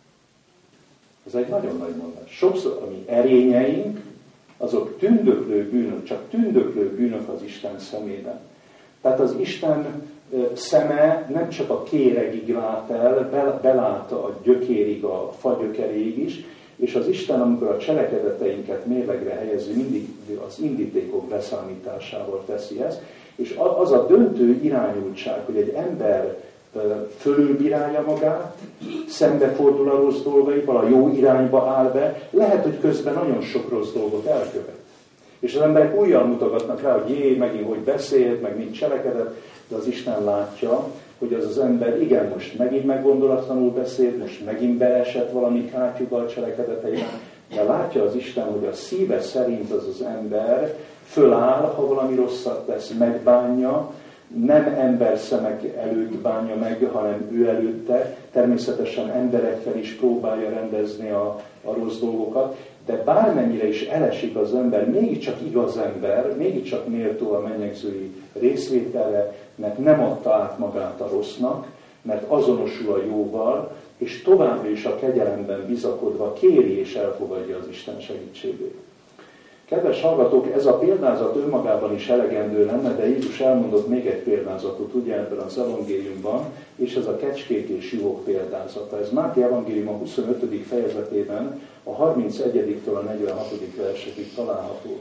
Ez egy nagyon nagy mondás. Sokszor, ami erényeink, azok tündöklő bűnök, csak tündöklő bűnök az Isten szemében. Tehát az Isten szeme nem csak a kéregig lát el, belát a gyökérig, a fagyökeréig is, és az Isten, amikor a cselekedeteinket mérlegre helyezi, mindig az indítékok beszámításával teszi ezt, és az a döntő irányultság, hogy egy ember fölülbírálja magát, szembefordul a rossz dolgaival, a jó irányba áll be, lehet, hogy közben nagyon sok rossz dolgot elkövet. És az emberek újjal mutogatnak rá, hogy jé, megint hogy beszélt, meg mit cselekedett, de az Isten látja, hogy az az ember igen, most megint meggondolatlanul beszélt, most megint beesett valami kátyúval cselekedeteiben, de látja az Isten, hogy a szíve szerint az az ember föláll, ha valami rosszat tesz, megbánja, nem ember szemek előtt bánja meg, hanem ő előtte, természetesen emberekkel is próbálja rendezni a, a rossz dolgokat, de bármennyire is elesik az ember, mégiscsak igaz ember, mégiscsak méltó a mennyegzői részvételre, mert nem adta át magát a rossznak, mert azonosul a jóval, és továbbra is a kegyelemben bizakodva kéri és elfogadja az Isten segítségét. Kedves hallgatók, ez a példázat önmagában is elegendő lenne, de Jézus elmondott még egy példázatot, ugye ebben az evangéliumban, és ez a kecskék és juhok példázata. Ez Máté evangélium a huszonötödik fejezetében, a harmincegyediktől a negyvenhatodik versekig található.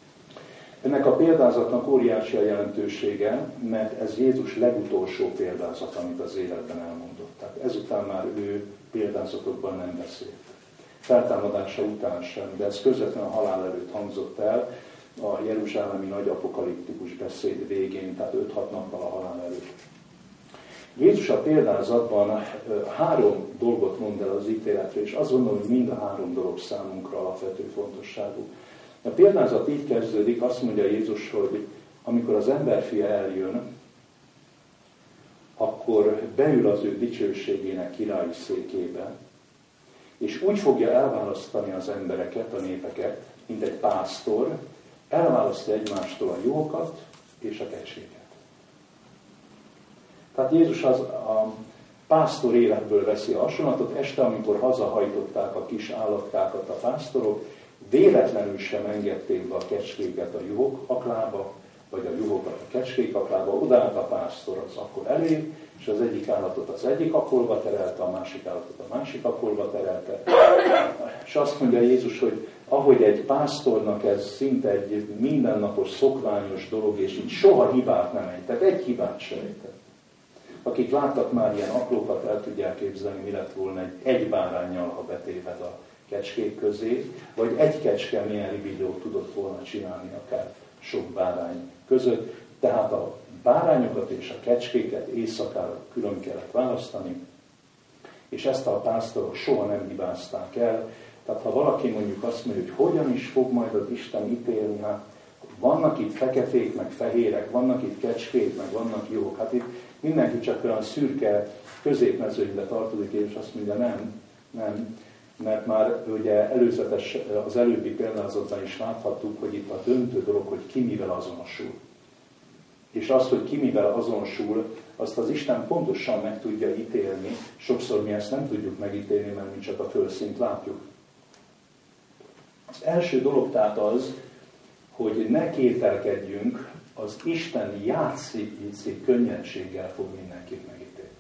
Ennek a példázatnak óriási a jelentősége, mert ez Jézus legutolsó példázat, amit az életben elmondott. Tehát ezután már ő példázatokban nem beszélt. Feltámadása után sem, de ez közvetlenül a halál előtt hangzott el, a jeruzsálemi nagy apokaliptikus beszéd végén, tehát öt-hat nappal a halál előtt. Jézus a példázatban három dolgot mond el az ítéletre, és azt gondolom, hogy mind a három dolog számunkra alapvető fontosságú. A példázat így kezdődik, azt mondja Jézus, hogy amikor az emberfia eljön, akkor beül az ő dicsőségének királyi székébe, és úgy fogja elválasztani az embereket, a népeket, mint egy pásztor, elválasztja egymástól a jókat és a kecséket. Tehát Jézus az a pásztor életből veszi a hasonlatot, este, amikor hazahajtották a kis állatkákat a pásztorok, véletlenül sem engedték be a kecskéket a juhok aklába, vagy a juhokat a kecskék aklába, odaállt a pásztor az akkor elé, és az egyik állatot az egyik akolba terelte, a másik állatot a másik akolba terelte. És azt mondja Jézus, hogy ahogy egy pásztornak ez szinte egy mindennapos, szokványos dolog, és így soha hibát nem ejtett, egy hibát sem ejtett. Akik láttak már ilyen aklókat, el tudják képzelni, mi lett volna egy, egy báránnyal, ha betéved a kecskék közé, vagy egy kecske milyen ribigyót tudott volna csinálni akár sok bárány között. Tehát a bárányokat és a kecskéket éjszakára külön kellett választani, és ezt a pásztorok soha nem hibázták el. Tehát ha valaki mondjuk azt mondja, hogy hogyan is fog majd az Isten ítélni, hát vannak itt feketék, meg fehérek, vannak itt kecskék, meg vannak jók, hát itt mindenki csak olyan szürke középmezőnybe tartozik, és azt mondja, nem, nem, mert már ugye előzetes, az előbbi példázatban is láthattuk, hogy itt a döntő dolog, hogy ki mivel azonosul. És az, hogy ki mivel azonosul, azt az Isten pontosan meg tudja ítélni. Sokszor mi ezt nem tudjuk megítélni, mert mi csak a fölszínt látjuk. Az első dolog tehát az, hogy ne kételkedjünk, az Isten játszik könnyedséggel fog mindenkit megítélni.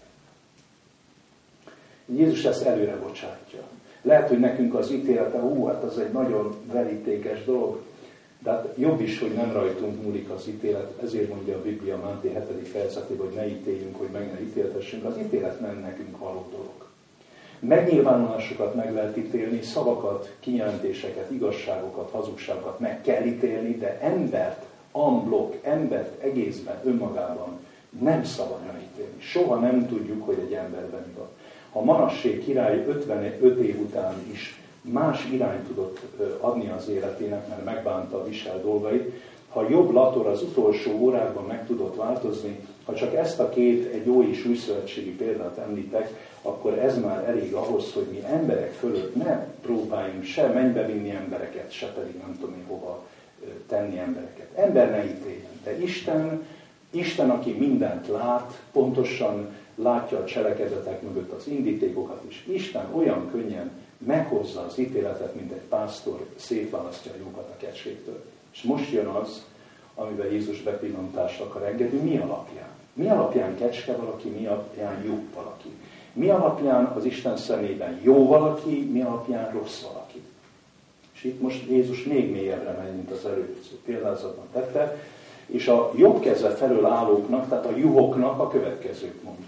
Jézus ezt előre bocsátja. Lehet, hogy nekünk az ítélete, hú, hát az egy nagyon verítékes dolog, de hát jobb is, hogy nem rajtunk múlik az ítélet, ezért mondja a Biblia Máté hetedik fejezetében, hogy ne ítéljünk, hogy meg ne ítéltessünk. Az ítélet nem nekünk való dolog. Megnyilvánulásokat meg lehet ítélni, szavakat, kijelentéseket, igazságokat, hazugságokat meg kell ítélni, de embert, amblok, embert egészben, önmagában nem szabad megítélni. Soha nem tudjuk, hogy egy emberben mi van. Ha Manassé király ötvenöt év után is más irányt tudott adni az életének, mert megbánta a visel dolgait, ha jobb Lator az utolsó órákban meg tudott változni, ha csak ezt a két egy jó és újszövetségi példát említek, akkor ez már elég ahhoz, hogy mi emberek fölött ne próbáljunk se mennybe vinni embereket, se pedig nem tudom én hova tenni embereket. Ember ne ítéljen, de Isten, Isten, aki mindent lát, pontosan látja a cselekedetek mögött az indítékokat is. Isten olyan könnyen meghozza az ítéletet, mint egy pásztor szétválasztja a jókat a kecskéktől. És most jön az, amiben Jézus bepillantást akar engedni, mi alapján? Mi alapján kecske valaki, mi alapján jó valaki? Mi alapján az Isten szemében jó valaki, mi alapján rossz valaki? És itt most Jézus még mélyebbre megy, mint az előző példázatban tette, és a jobb keze felől állóknak, tehát a juhoknak a következőt mondja.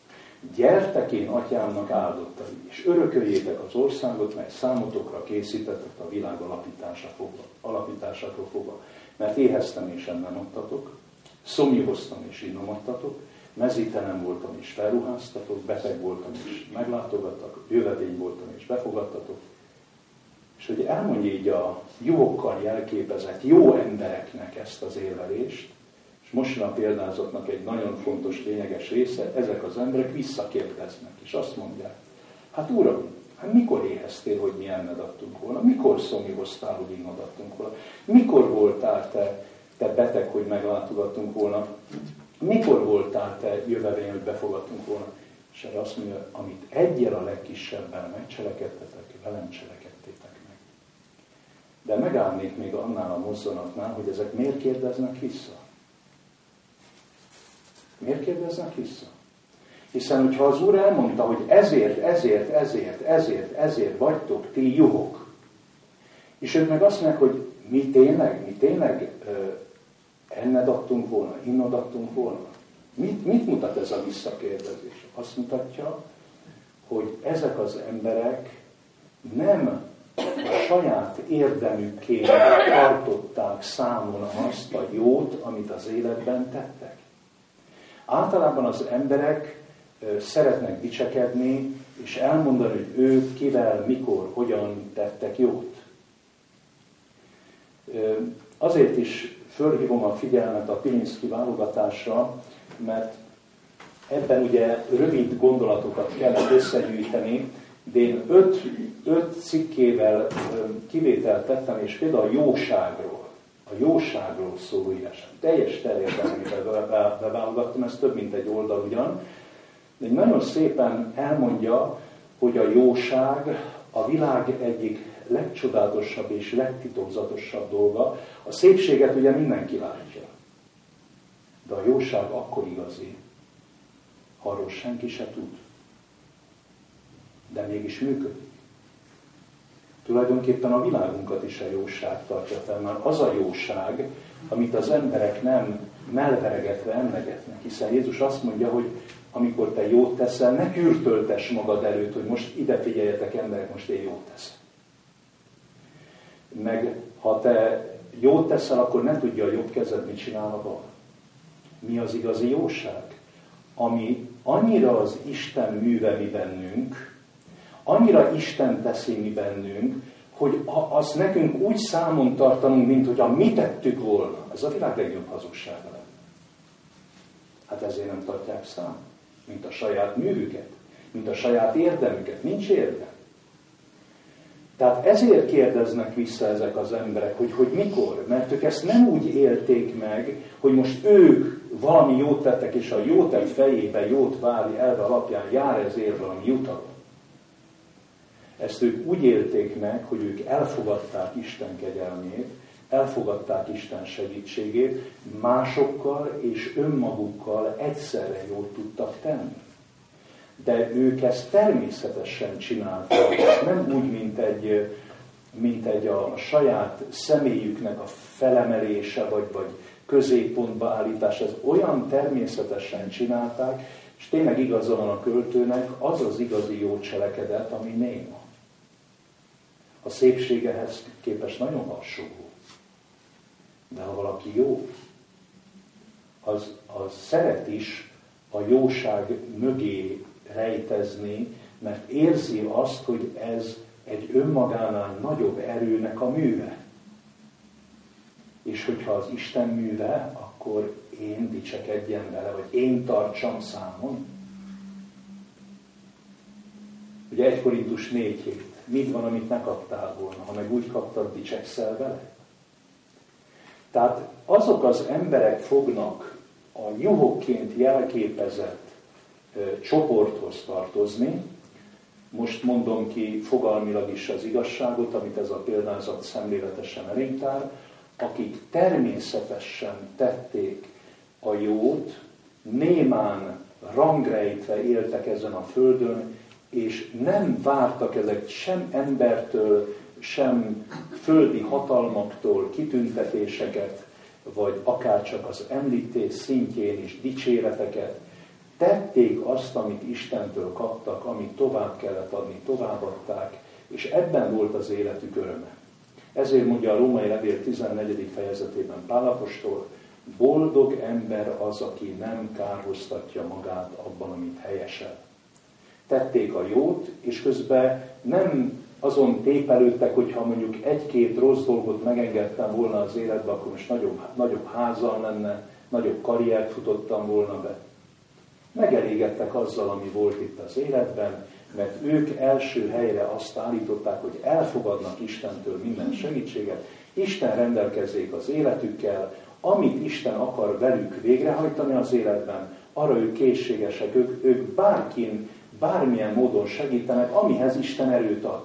Gyertek én atyámnak áldottai, és örököljétek az országot, mely számotokra készítettek a világ alapításától fogva. Mert éheztem és nem adtatok, szomjúhoztam és így nem adtatok, mezítelen voltam és felruháztatok, beteg voltam és meglátogattak, jövevény voltam és befogadtatok. És hogy elmondja így a juhokkal jelképezett jó embereknek ezt az érvelést, és most jön a példázatnak egy nagyon fontos, lényeges része, ezek az emberek visszakérdeznek, és azt mondják, hát Uram, hát mikor éheztél, hogy mi enned adtunk volna? Mikor szomjúhoztál, hogy innod adtunk volna? Mikor voltál te, te beteg, hogy meglátogattunk volna? Mikor voltál te jövevény, hogy befogadtunk volna? És erre azt mondja, amit egyel a legkisebben megcselekedtetek, velem cselekedtétek meg. De megállnék még annál a mozzanatnál, hogy ezek miért kérdeznek vissza? Miért kérdeznek vissza? Hiszen, hogyha az Úr elmondta, hogy ezért, ezért, ezért, ezért, ezért vagytok ti juhok, és ők meg azt mondják, hogy mi tényleg, mi tényleg ö, enned adtunk volna, innod adtunk volna. Mit, mit mutat ez a visszakérdezés? Azt mutatja, hogy ezek az emberek nem a saját érdemükként tartották számon azt a jót, amit az életben tettek. Általában az emberek szeretnek dicsekedni, és elmondani, hogy ők kivel, mikor, hogyan tettek jót. Azért is fölhívom a figyelmet a Pilinszky válogatásra, mert ebben ugye rövid gondolatokat kell összegyűjteni, de én öt, öt cikkével kivételt tettem, és például a jóságról, a jóságról szóló írás. Teljes terjedelmével beválogattam, ez több mint egy oldal ugyan, de nagyon szépen elmondja, hogy a jóság a világ egyik legcsodálatosabb és legtitokzatosabb dolga. A szépséget ugye mindenki látja, de a jóság akkor igazi, ha arról senki se tud, de mégis működik. Tulajdonképpen a világunkat is a jóság tartja fel, mert az a jóság, amit az emberek nem melveregetve emlegetnek, hiszen Jézus azt mondja, hogy amikor te jót teszel, ne kürtöltess magad előtt, hogy most ide figyeljetek emberek, most én jót teszek. Meg ha te jót teszel, akkor ne tudja a jobb kezed, mit csinál a bal. Mi az igazi jóság? Ami annyira az Isten műve mi bennünk, annyira Isten teszi mi bennünk, hogy azt nekünk úgy számon tartanunk, mint hogyha mi tettük volna. Ez a világ legjobb hazugsága lenne. Hát ezért nem tartják számon. Mint a saját művüket, mint a saját érdemüket. Nincs érdem. Tehát ezért kérdeznek vissza ezek az emberek, hogy, hogy mikor, mert ők ezt nem úgy élték meg, hogy most ők valami jót tettek, és a jótett fejében jót várni elve alapján jár ezért valami jutalom. Ezt ők úgy élték meg, hogy ők elfogadták Isten kegyelmét, elfogadták Isten segítségét, másokkal és önmagukkal egyszerre jót tudtak tenni. De ők ezt természetesen csinálták, ezt nem úgy, mint egy, mint egy a saját személyüknek a felemelése, vagy, vagy középpontba állítás, ez olyan természetesen csinálták, és tényleg igaza van a költőnek, az az igazi jó cselekedet, ami néma. A szépségehez képest nagyon hasonló. De ha valaki jó, az, az szeret is a jóság mögé rejtezni, mert érzi azt, hogy ez egy önmagánál nagyobb erőnek a műve. És hogyha az Isten műve, akkor én dicsekedjem vele, vagy én tartsam számon. Ugye egy Korintus négy hét. Mit van, amit ne kaptál volna? Ha meg úgy kaptad, dicsekszel vele? Tehát azok az emberek fognak a juhokként jelképezett ö, csoporthoz tartozni, most mondom ki fogalmilag is az igazságot, amit ez a példázat szemléletesen elénk tár, akik természetesen tették a jót, némán rangrejtve éltek ezen a földön, és nem vártak ezek sem embertől, sem földi hatalmaktól kitüntetéseket, vagy akárcsak az említés szintjén is dicséreteket. Tették azt, amit Istentől kaptak, amit tovább kellett adni, továbbadták, és ebben volt az életük öröme. Ezért mondja a Római Levél tizennegyedik fejezetében Pál apostol, boldog ember az, aki nem kárhoztatja magát abban, amit helyesel. Tették a jót, és közben nem azon tépelődtek, hogyha mondjuk egy-két rossz dolgot megengedtem volna az életbe, akkor most nagyobb, nagyobb házal lenne, nagyobb karriert futottam volna be. Megelégedtek azzal, ami volt itt az életben, mert ők első helyre azt állították, hogy elfogadnak Istentől minden segítséget, Isten rendelkezzék az életükkel, amit Isten akar velük végrehajtani az életben, arra ők készségesek, ők, ők bárkin, bármilyen módon segítenek, amihez Isten erőt ad.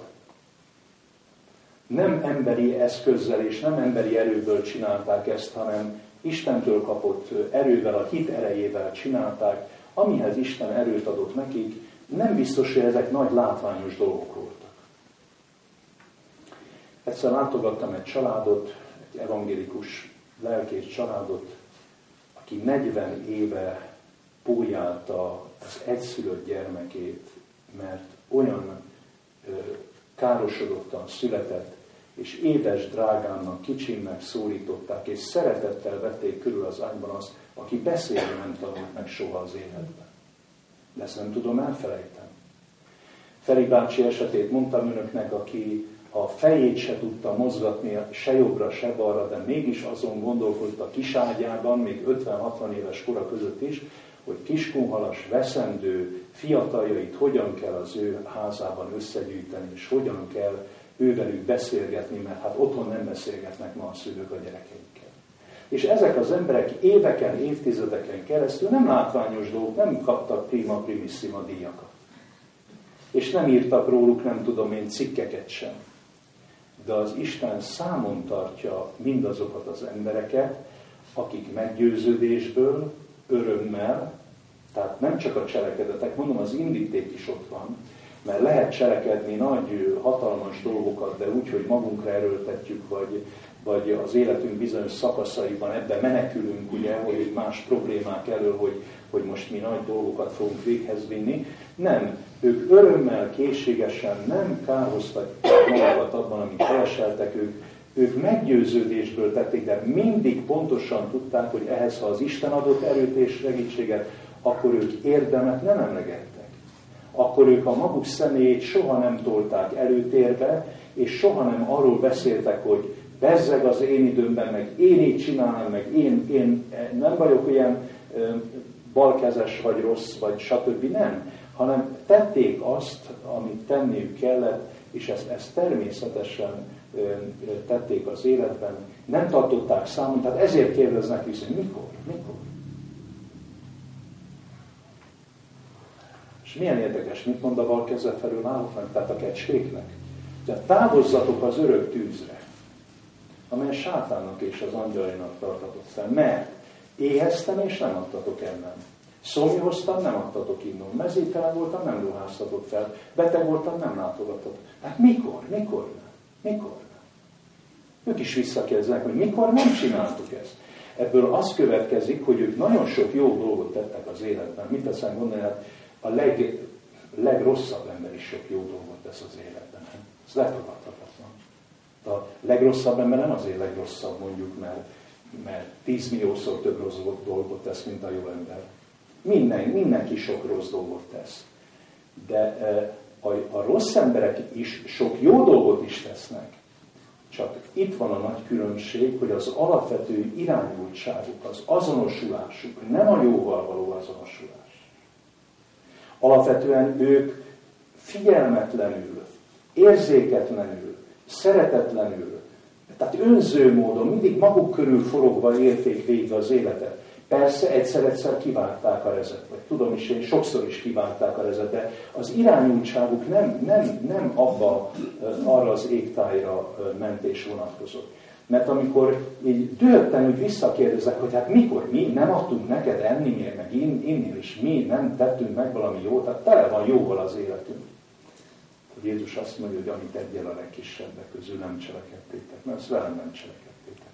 Nem emberi eszközzel és nem emberi erőből csinálták ezt, hanem Istentől kapott erővel, a hit erejével csinálták, amihez Isten erőt adott nekik. Nem biztos, hogy ezek nagy látványos dolgok voltak. Egyszer látogattam egy családot, egy evangélikus lelkész családot, aki negyven éve pólyálta az egyszülött gyermekét, mert olyan ö, károsodottan született, és édes drágámnak, kicsimnek szólították, és szeretettel vették körül az ágyban azt, aki beszélni nem tanult meg soha az életben. De ezt nem tudom elfelejteni. Feri bácsi esetét mondtam önöknek, aki a fejét se tudta mozgatni se jobbra, se balra, de mégis azon gondolkodott a kiságyában, még ötven-hatvan éves kora között is, hogy Kiskunhalas veszendő fiataljait hogyan kell az ő házában összegyűjteni, és hogyan kell ővelük beszélgetni, mert hát otthon nem beszélgetnek ma a szülők a gyerekeikkel. És ezek az emberek éveken, évtizedeken keresztül nem látványos dolgok, nem kaptak prima primissima díjakat. És nem írtak róluk, nem tudom én, cikkeket sem. De az Isten számon tartja mindazokat az embereket, akik meggyőződésből, örömmel, tehát nem csak a cselekedetek, mondom, az indíték is ott van, mert lehet cselekedni nagy, hatalmas dolgokat, de úgy, hogy magunkra erőltetjük, vagy, vagy az életünk bizonyos szakaszaiban ebben menekülünk, ugye, hogy más problémák elől, hogy, hogy most mi nagy dolgokat fogunk véghez vinni. Nem, ők örömmel, készségesen nem kárhoztatják magukat abban, amit kereseltek, ők, ők meggyőződésből tették, de mindig pontosan tudták, hogy ehhez, ha az Isten adott erőt és segítséget, akkor ők érdemet nem emlegettek. Akkor ők a maguk személyét soha nem tolták előtérbe, és soha nem arról beszéltek, hogy bezzeg az én időmben, meg én így csinálom, meg én, én nem vagyok ilyen balkezes, vagy rossz, vagy stb. Nem, hanem tették azt, amit tenniük kellett, és ezt, ezt természetesen tették az életben. Nem tartották számon, tehát ezért kérdeznek vissza, hogy mikor, mikor. És milyen érdekes, mit mond a bal keze felül állóknak, tehát a kecskéknek. Tehát távozzatok az örök tűzre, amely sátánnak és az angyalainak tartatott fel, mert éheztem és nem adtatok ennem. Szomjaztam, nem adtatok innom. Mezítelen voltam, nem ruháztatok fel. Beteg voltam, nem látogatott. Hát mikor? Mikor nem? Mikor nem? Ők is visszakérdeznek, hogy mikor nem csináltuk ezt. Ebből az következik, hogy ők nagyon sok jó dolgot tettek az életben. Mit teszem gondolni, hát a leg, legrosszabb ember is sok jó dolgot tesz az életben. Ez letagadhatatlan. A legrosszabb ember nem azért legrosszabb, mondjuk, mert, mert tízmilliószor több rossz dolgot tesz, mint a jó ember. Minden, mindenki sok rossz dolgot tesz. De a, a rossz emberek is sok jó dolgot is tesznek. Csak itt van a nagy különbség, hogy az alapvető irányultságuk, az azonosulásuk, nem a jóval való azonosulás. Alapvetően ők figyelmetlenül, érzéketlenül, szeretetlenül, tehát önző módon, mindig maguk körül forogva élték végig az életet. Persze egyszer-egyszer kivágták a rezet, vagy tudom is, én sokszor is kivágták a rezet, de az irányultságuk nem, nem, nem abba, arra az égtájra ment és vonatkozott. Mert amikor így dühötten úgy visszakérdezek, hogy hát mikor mi nem adtunk neked enni, meg inni, és mi nem tettünk meg valami jót, tehát tele van jóval az életünk. Hogy Jézus azt mondja, hogy amit egyel a legkisebbek közül nem cselekedtétek, mert ezt velem nem cselekedtétek.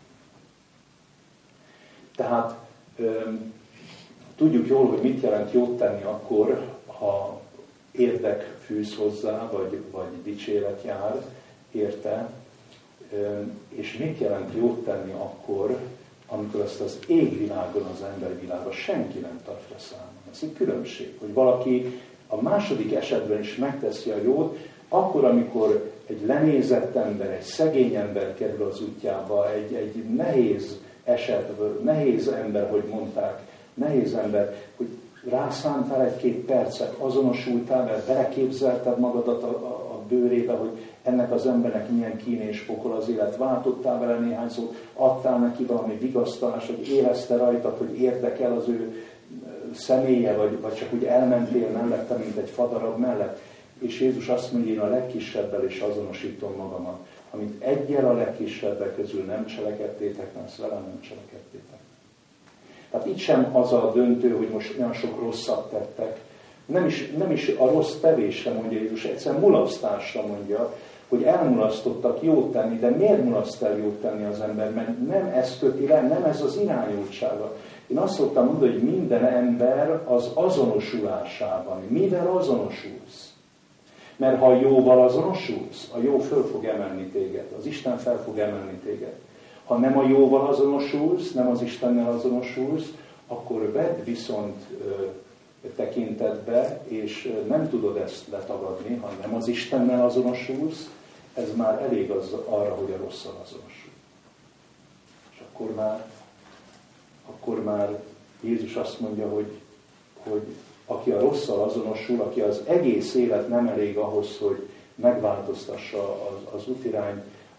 Tehát Öm, tudjuk jól, hogy mit jelent jót tenni akkor, ha érdek fűz hozzá, vagy, vagy dicséret jár érte, öm, és mit jelent jót tenni akkor, amikor azt az égvilágon, az embervilágon senki nem tartja számon. Ez egy különbség, hogy valaki a második esetben is megteszi a jót, akkor, amikor egy lenézett ember, egy szegény ember kerül az útjába, egy, egy nehéz esetből, nehéz ember, hogy mondták, nehéz ember, hogy rászántál egy-két percet, azonosultál, mert beleképzelted magadat a, a, a bőrébe, hogy ennek az embernek milyen kín és pokol az élet, váltottál vele néhány szót, adtál neki valami vigasztalást, hogy érezte rajtad, hogy érdekel az ő személye, vagy, vagy csak úgy elmentél mellette, mint egy fadarab mellett. És Jézus azt mondja, én a legkisebbel is azonosítom magamat. Amit egyel a legkisebbek közül nem cselekedtétek, mert velem nem cselekedtétek. Tehát itt sem az a döntő, hogy most olyan sok rosszat tettek. Nem is, nem is a rossz tevésre mondja Jézus, egyszerűen mulasztásra mondja, hogy elmulasztottak jót tenni, de miért mulaszt el jót tenni az ember? Mert nem ez köti le, nem ez az irányultsága. Én azt szoktam mondani, hogy minden ember az azonosulásában. Mivel azonosulsz? Mert ha jóval azonosulsz, a jó föl fog emelni téged, az Isten fel fog emelni téged. Ha nem a jóval azonosulsz, nem az Istennel azonosulsz, akkor vedd viszont ö, tekintetbe, és nem tudod ezt letagadni, ha nem az Istennel azonosulsz, ez már elég az arra, hogy a rosszal azonosul. És akkor már, akkor már Jézus azt mondja, hogy, hogy aki a rosszal azonosul, aki az egész élet nem elég ahhoz, hogy megváltoztassa az, az útirányt,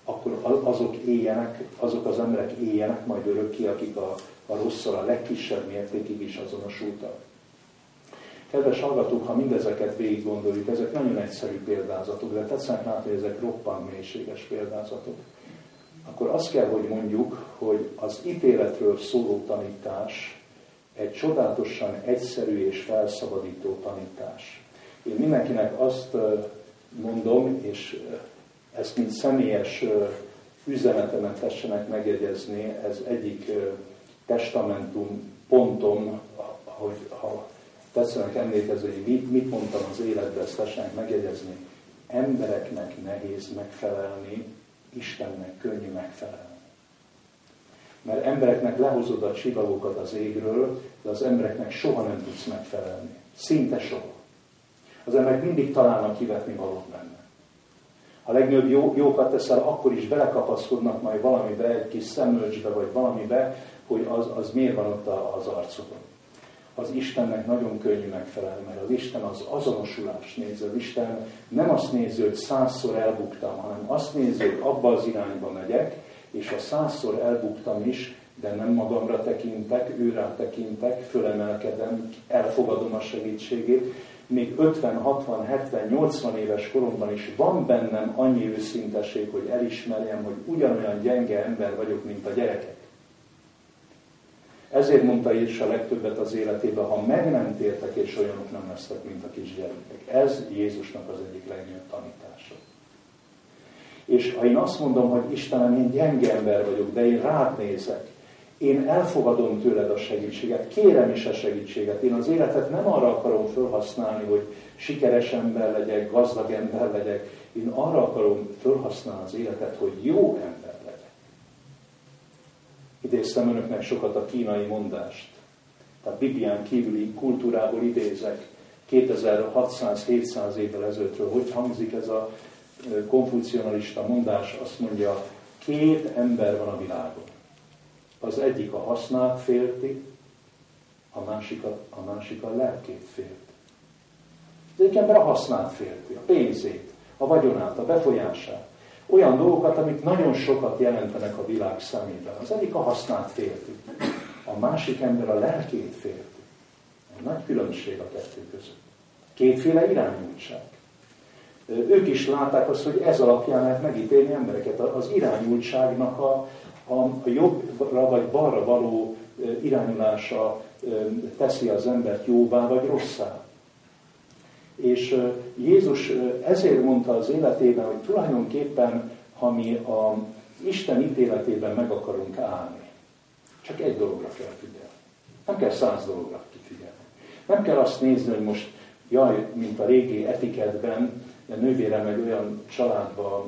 akkor azok éljenek, azok az emberek éljenek majd örökké, akik a, a rosszal a legkisebb mértékig is azonosultak. Kedves hallgatók, ha mindezeket végig gondoljuk, ezek nagyon egyszerű példázatok, de tetszenek látni, hogy ezek roppant mélységes példázatok. Akkor azt kell, hogy mondjuk, hogy az ítéletről szóló tanítás egy csodálatosan egyszerű és felszabadító tanítás. Én mindenkinek azt mondom, és ezt mint személyes üzenetemet tessenek megjegyezni, ez egyik testamentum pontom, hogy ha tetszenek emlékezni, hogy mit, mit mondtam az életben, ezt tessenek megjegyezni. Embereknek nehéz megfelelni, Istennek könnyű megfelelni. Mert embereknek lehozod a csillagokat az égről, de az embereknek soha nem tudsz megfelelni. Szinte soha. Az emberek mindig találnak kivetni valót benne. Ha legnagyobb jó, jókat teszel, akkor is belekapaszkodnak majd valamibe, egy kis szemölcsbe, vagy valamibe, hogy az, az miért van ott az arcodon. Az Istennek nagyon könnyű megfelelni, mert az Isten az azonosulást nézi. Az Isten nem azt nézi, hogy százszor elbuktam, hanem azt nézi, hogy abba az irányba megyek, és ha százszor elbuktam is, de nem magamra tekintek, őrá tekintek, fölemelkedem, elfogadom a segítségét, még ötven, hatvan, hetven, nyolcvan éves koromban is van bennem annyi őszinteség, hogy elismerjem, hogy ugyanolyan gyenge ember vagyok, mint a gyerekek. Ezért mondta Jézus a legtöbbet az életében, ha meg nem tértek, és olyanok nem lesztek, mint a kisgyerekek. Ez Jézusnak az egyik legnagyobb tanítása. És ha én azt mondom, hogy Istenem, én gyenge ember vagyok, de én rád nézek, én elfogadom tőled a segítséget, kérem is a segítséget. Én az életet nem arra akarom felhasználni, hogy sikeres ember legyek, gazdag ember legyek. Én arra akarom felhasználni az életet, hogy jó ember legyek. Idéztem önöknek sokat a kínai mondást. Tehát Biblián kívüli kultúrából idézek kétezer-hatszáz-hétszáz évvel ezelőttről. Hogy hangzik ez a konfucionalista mondás? Azt mondja, két ember van a világon. Az egyik a hasznát félti, a másik a, a, másik a lelkét félti. Az egyik ember a hasznát félti, a pénzét, a vagyonát, a befolyását. Olyan dolgokat, amik nagyon sokat jelentenek a világ szemében. Az egyik a hasznát félti, a másik ember a lelkét félti. Egy nagy különbség a kettő között. Kétféle irányultság. Ők is látták azt, hogy ez alapján lehet megítélni embereket. Az irányultságnak a, a, a jobbra vagy balra való irányulása teszi az embert jóvá vagy rosszá. És Jézus ezért mondta az életében, hogy tulajdonképpen, ha mi a Isten ítéletében meg akarunk állni, csak egy dologra kell figyelni. Nem kell száz dologra kifigyelni. Nem kell azt nézni, hogy most, jaj, mint a régi etiketben, a nővérem egy olyan családba,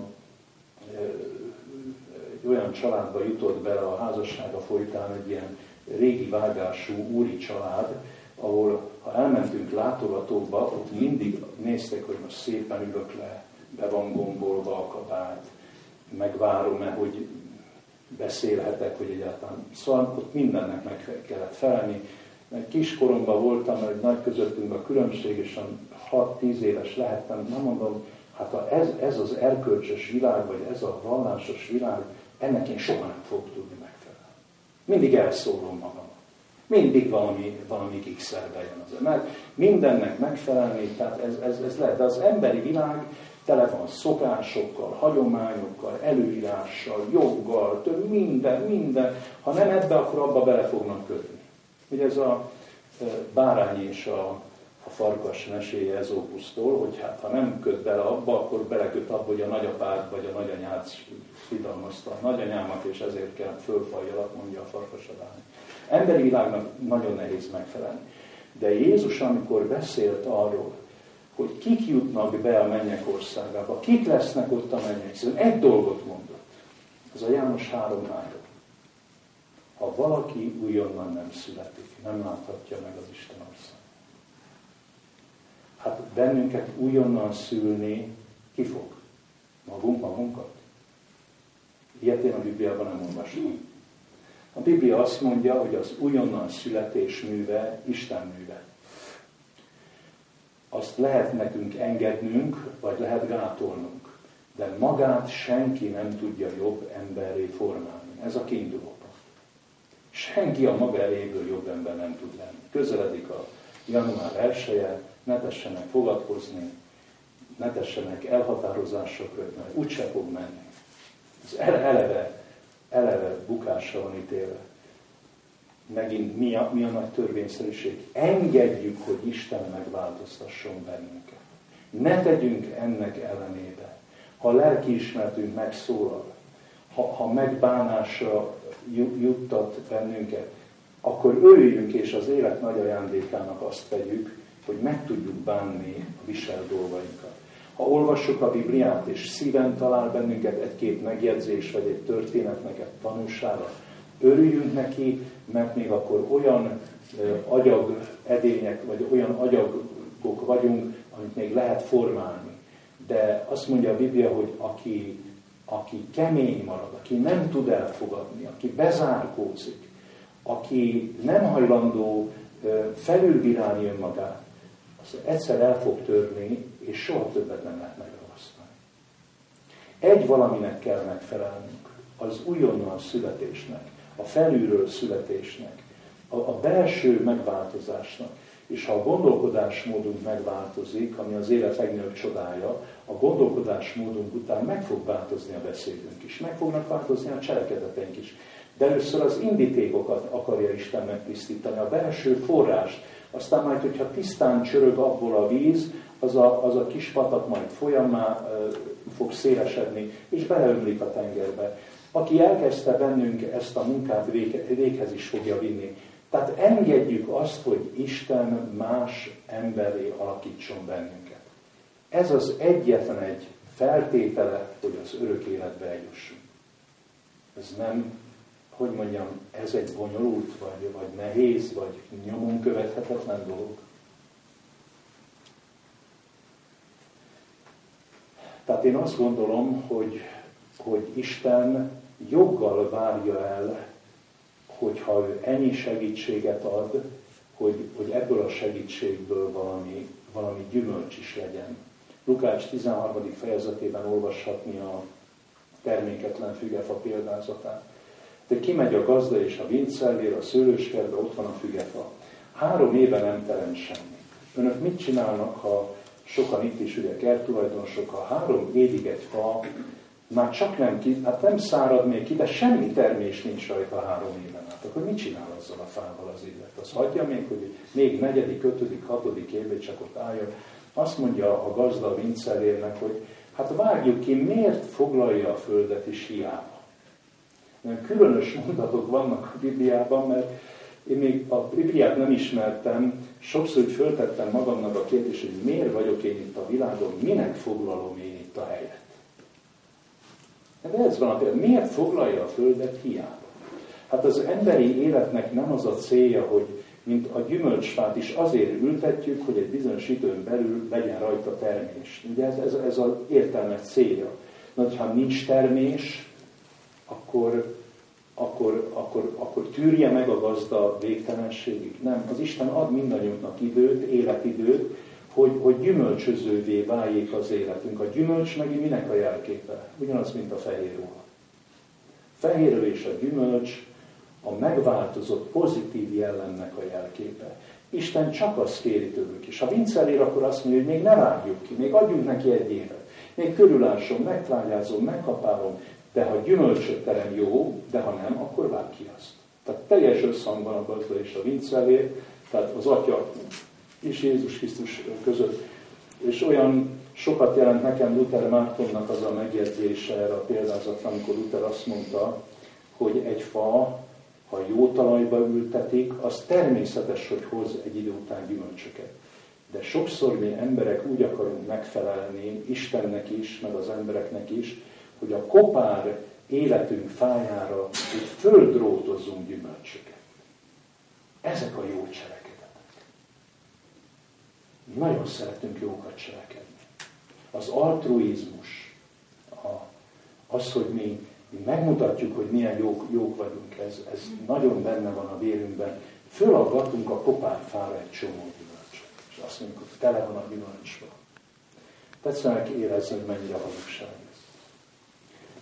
egy olyan családba jutott bele a házassága folytán, egy ilyen régi vágású úri család, ahol ha elmentünk látogatóba, ott mindig nézték, hogy most szépen ülök le, be van gombolva a kabát, megvárom-e, hogy beszélhetek, hogy egyáltalán. Szóval ott mindennek meg kellett felelni. Kiskoromban voltam, hogy nagy közöttünk a különbség, és hat-tíz éves lehettem, nem mondom, hát ha ez, ez az erkölcsös világ, vagy ez a vallásos világ, ennek én soha nem fogok tudni megfelelni. Mindig elszólom magam. Mindig valami, valami x-szer bejön az ember. Mindennek megfelelni, tehát ez, ez, ez lehet. De az emberi világ tele van szokásokkal, hagyományokkal, előírással, joggal, több minden, minden. Ha nem ebbe, akkor abba bele fognak kötni. Ugye ez a bárány és a, a farkas meséje Ezópusztól, hogy hát ha nem köt bele abba, akkor beleköt abba, hogy a nagyapád vagy a nagyanyád fidalmazta a nagyanyámat, és ezért kell fölfajjalak, mondja a farkas a bárány. Emberi világnak nagyon nehéz megfelelni. De Jézus, amikor beszélt arról, hogy kik jutnak be a mennyek országába, kik lesznek ott a mennyek, szóval egy dolgot mondott. Ez a János három három. Ha valaki újonnan nem születik, nem láthatja meg az Isten országát. Hát bennünket újonnan szülni ki fog? Magunk magunkat? Ilyet én a Bibliában nem olvastam. A Biblia azt mondja, hogy az újonnan születés műve Isten műve. Azt lehet nekünk engednünk, vagy lehet gátolnunk. de magát senki nem tudja jobb emberré formálni. Ez a kiinduló pont. Senki a maga eléből jobb ember nem tud lenni. Közeledik a január elseje, ne tessenek fogadkozni, ne tessenek elhatározásokra, mert úgyse fog menni. Ez eleve, eleve bukásra van ítélve. Megint mi a, mi a nagy törvényszerűség? Engedjük, hogy Isten megváltoztasson bennünket. Ne tegyünk ennek ellenébe. Ha lelkiismeretünk megszólal, ha, ha megbánásra juttat bennünket, akkor örüljünk, és az élet nagy ajándékának azt tegyük, hogy meg tudjuk bánni a viselt dolgainkat. Ha olvassuk a Bibliát, és szíven talál bennünket egy-két megjegyzés, vagy egy történetnek egy tanúsága, örüljünk neki, mert még akkor olyan agyag edények, vagy olyan agyagok vagyunk, amit még lehet formálni. De azt mondja a Biblia, hogy aki, aki kemény marad, aki nem tud elfogadni, aki bezárkózik, aki nem hajlandó felülbírálni önmagát, az egyszer el fog törni, és soha többet nem lehet megragasztani. Egy valaminek kell megfelelnünk, az újonnan születésnek, a felülről születésnek, a, a belső megváltozásnak. És ha a gondolkodásmódunk megváltozik, ami az élet legnagyobb csodája, a gondolkodásmódunk után meg fog változni a beszédünk is, meg fognak változni a cselekedeteink is. De először az indítékokat akarja Isten megtisztítani, a belső forrást. Aztán majd, hogyha tisztán csörög abból a víz, az a, az a kis patak majd folyammá e, fog szélesedni, és beleömlik a tengerbe. Aki elkezdte bennünk ezt a munkát, véghez is fogja vinni. Tehát engedjük azt, hogy Isten más emberré alakítson bennünket. Ez az egyetlen egy feltétele, hogy az örök életbe eljussunk. Ez nem, hogy mondjam, ez egy bonyolult, vagy, vagy nehéz, vagy nyomon követhetetlen dolog. Tehát én azt gondolom, hogy, hogy Isten joggal várja el, hogyha ő ennyi segítséget ad, hogy, hogy ebből a segítségből valami, valami gyümölcs is legyen. Lukács tizenharmadik fejezetében olvashatni a terméketlen fügefa példázatát. De kimegy a gazda és a vincellér, a szőlőskertbe, ott van a fügefa. Három éve nem teremt semmi. Önök mit csinálnak, ha sokan itt is ugye kerttulajdonosok, ha három évig egy fa már csak nem ki, hát nem szárad még ki, de semmi termés nincs rajta három éven át. Akkor mit csinál azzal a fával az élet? Az hagyja még, hogy még negyedik, ötödik, hatodik évben csak ott álljon. Azt mondja a gazda a vincellérnek, hogy hát vágjuk ki, miért foglalja a földet is hiába. Különös mondatok vannak a Bibliában, mert én még a Bibliát nem ismertem, sokszor úgy föltettem magamnak a kérdést, hogy miért vagyok én itt a világon, minek foglalom én itt a helyet. De ez van a például, miért foglalja a földet hiába? Hát az emberi életnek nem az a célja, hogy mint a gyümölcsfát is azért ültetjük, hogy egy bizonyos időn belül legyen rajta termés. Ugye ez, ez, ez az értelmes célja. Na, ha nincs termés, akkor, akkor, akkor, akkor tűrje meg a gazda végtelenségig. Nem, az Isten ad mindannyiunknak időt, életidőt, hogy, hogy gyümölcsözővé váljék az életünk. A gyümölcs megint minek a jelképe? Ugyanaz, mint a fehér ruha. Fehér és a gyümölcs a megváltozott pozitív jellemnek a jelképe. Isten csak azt kéri tőlük is. Ha vincellér, akkor azt mondja, hogy még ne vágjuk ki, még adjunk neki egy évet. Még körülásom, megtrágyázom, megkapálom, de ha gyümölcsöt terem, jó, de ha nem, akkor vág ki azt. Tehát teljes összhangban a gazda és a vincellér, tehát az Atya és Jézus Krisztus között. És olyan sokat jelent nekem Luther Mártonnak az a megjegyzése erre a példázatra, amikor Luther azt mondta, hogy egy fa, ha jó talajba ültetik, az természetes, hogy hoz egy idő után gyümölcsöket. De sokszor mi emberek úgy akarunk megfelelni Istennek is, meg az embereknek is, hogy a kopár életünk fájára úgy földrótozzunk gyümölcsöket. Ezek a jó cselekedetek. Mi nagyon szeretünk jókat cselekedni. Az altruizmus, az, hogy mi, mi megmutatjuk, hogy milyen jók, jók vagyunk, ez, ez nagyon benne van a vérünkben. Fölaggatunk a kopárfára egy csomó gyümölcsöt, és azt mondjuk, hogy tele van a gyümölcsfa. Tetszenek érezni, hogy mennyire hazugság ez.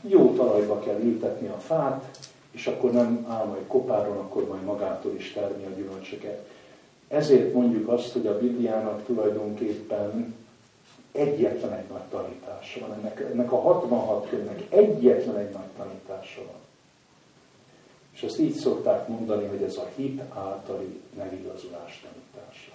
jó talajba kell ültetni a fát, és akkor nem áll majd kopáron, akkor majd magától is termi a gyümölcsöket. Ezért mondjuk azt, hogy a Bibliának tulajdonképpen egyetlen egy nagy tanítása van. Ennek, ennek a hatvanhat könyvnek egyetlen egy nagy tanítása van. És azt így szokták mondani, hogy ez a hit általi megigazulás tanítása.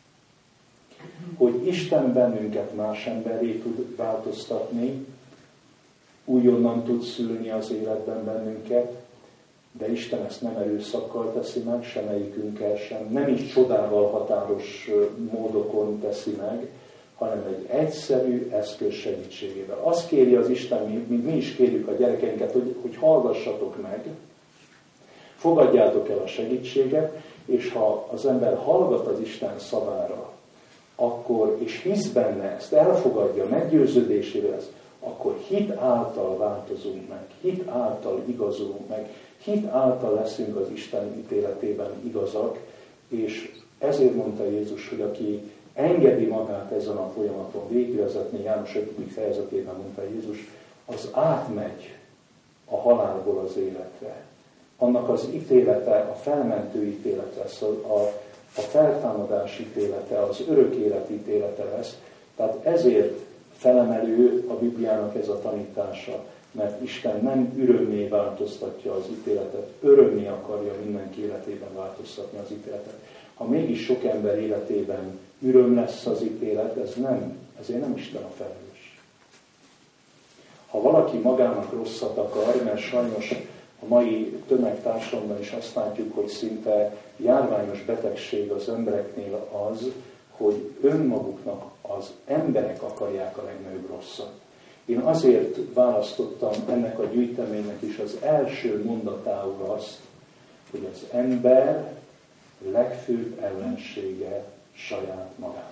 Hogy Isten bennünket más emberré tud változtatni, újonnan tud szülni az életben bennünket, de Isten ezt nem erőszakkal teszi meg, semmelyikünkkel sem, nem is csodával határos módokon teszi meg, hanem egy egyszerű eszköz segítségével. Azt kéri az Isten, mint mi is kérjük a gyerekeinket, hogy, hogy hallgassatok meg, fogadjátok el a segítséget, és ha az ember hallgat az Isten szavára, akkor, és hisz benne ezt, elfogadja, meggyőződésével ezt, akkor hit által változunk meg, hit által igazulunk meg, hit által leszünk az Isten ítéletében igazak, és ezért mondta Jézus, hogy aki engedi magát ezen a folyamaton végigvezetni, János ötödik fejezetében mondta Jézus, az átmegy a halálból az életre. Annak az ítélete, a felmentő ítélete lesz, a, a feltámadás ítélete, az örök élet ítélete lesz. Tehát ezért felemelő a Bibliának ez a tanítása, mert Isten nem örömmé változtatja az ítéletet, örömmé akarja mindenki életében változtatni az ítéletet. Ha mégis sok ember életében öröm lesz az ítélet, ez nem, ezért nem Isten a felelős. Ha valaki magának rosszat akar, mert sajnos a mai tömegtársadalomban is azt látjuk, hogy szinte járványos betegség az embereknél az, hogy önmaguknak az emberek akarják a legnagyobb rosszat. Én azért választottam ennek a gyűjteménynek is az első mondatául azt, hogy az ember legfőbb ellensége saját magának.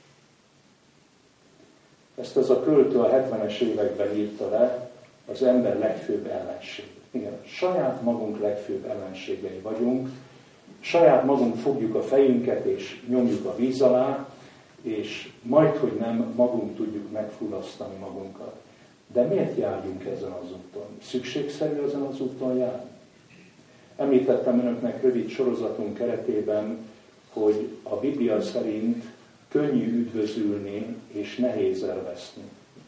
Ezt az a költő a hetvenes években írta le, az ember legfőbb ellenség. Igen, saját magunk legfőbb ellenségei vagyunk, saját magunk fogjuk a fejünket és nyomjuk a víz alá, és majd, hogy nem, magunk tudjuk megfullasztani magunkat. De miért járjunk ezen az úton? Szükségszerű ezen az úton járni? Említettem önöknek rövid sorozatunk keretében, hogy a Biblia szerint könnyű üdvözülni és nehéz elveszni.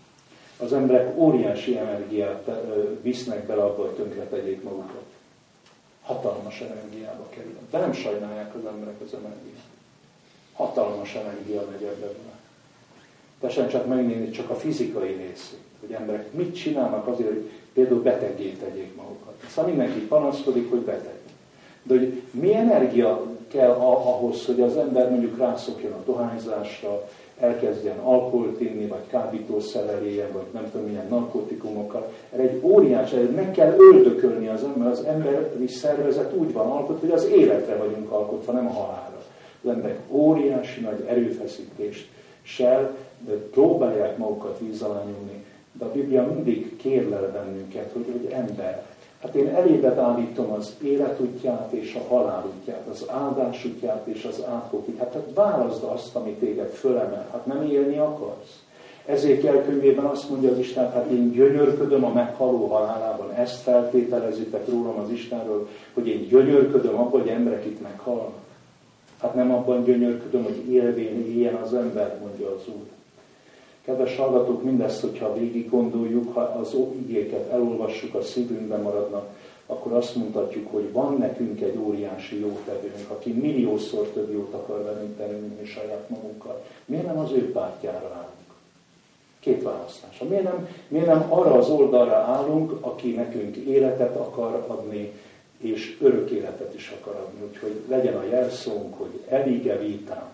Az emberek óriási energiát visznek bele abba, hogy tönkretegyék magukat. Hatalmas energiába kerül. De nem sajnálják az emberek az energiát. Hatalmas energia megy ebbe bele. Tessen csak megnézni csak a fizikai részét, hogy emberek mit csinálnak azért, hogy például beteggé tegyék magukat. Aztán mindenki panaszkodik, hogy beteg. De hogy mi energia kell ahhoz, hogy az ember mondjuk rászokjon a dohányzásra, elkezdjen alkoholt inni, vagy kábítószerrel éljen, vagy nem tudom milyen narkotikumokkal. Erre egy óriás, meg kell öldökölni az ember, az emberi szervezet úgy van alkotva, hogy az életre vagyunk alkotva, nem a halálra. Az emberek óriási nagy erőfeszítést sel, de próbálják magukat víz alá nyomni. De a Biblia mindig kérlel bennünket, hogy, hogy ember, hát én elébe állítom az életútját és a halálútját, az áldás útját és az átkok útját. Hát válaszd azt, amit téged fölemel. Hát nem élni akarsz. Ezért könyvében azt mondja az Isten, hát én gyönyörködöm a meghaló halálában. Ezt feltételezitek rólam az Istenről, hogy én gyönyörködöm abban, hogy emberek itt meghalnak. Hát nem abban gyönyörködöm, hogy élvén éljen az ember, mondja az Úr. Kedves hallgatók, mindezt, hogyha végig gondoljuk, ha az igéket elolvassuk, a szívünkben maradnak, akkor azt mondhatjuk, hogy van nekünk egy óriási jótevőnk, aki milliószor több jót akar velünk tenni, mint mi saját magunkkal. Miért nem az ő pártjára állunk? Két választás. Miért nem, miért nem arra az oldalra állunk, aki nekünk életet akar adni, és örök életet is akar adni. Úgyhogy legyen a jelszónk, hogy elige vitám.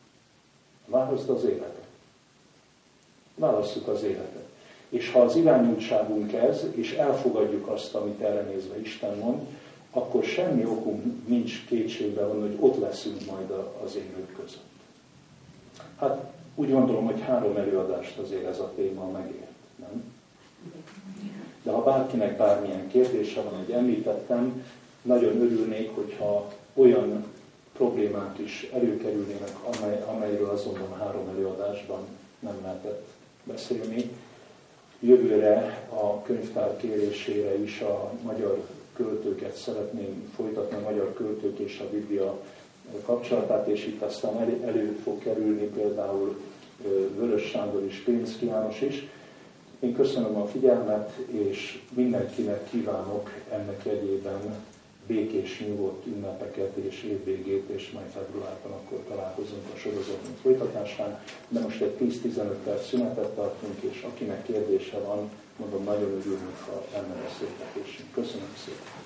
Válaszd az életet. Válasszuk az életet. És ha az irányultságunk ez, és elfogadjuk azt, amit erre nézve Isten mond, akkor semmi okunk nincs kétségbe van, hogy ott leszünk majd az élők között. Hát úgy gondolom, hogy három előadást azért ez a téma megért, nem? De ha bárkinek bármilyen kérdése van, hogy említettem, nagyon örülnék, hogyha olyan problémák is előkerülnének, amely, amelyről azonban három előadásban nem lehetett beszélni. Jövőre a könyvtár kérésére is a magyar költőket szeretném folytatni, a magyar költők és a Biblia kapcsolatát, és itt aztán elő, elő fog kerülni például Vörös Sándor és Pénzki János is. Én köszönöm a figyelmet, és mindenkinek kívánok ennek jegyében békés, nyugodt ünnepeket és évvégét, és majd februárban akkor találkozunk a sorozatunk folytatásán. De most egy tíz-tizenöt perc szünetet tartunk, és akinek kérdése van, mondom, nagyon örülünk, ha lenne beszélgetésünk. Köszönöm szépen!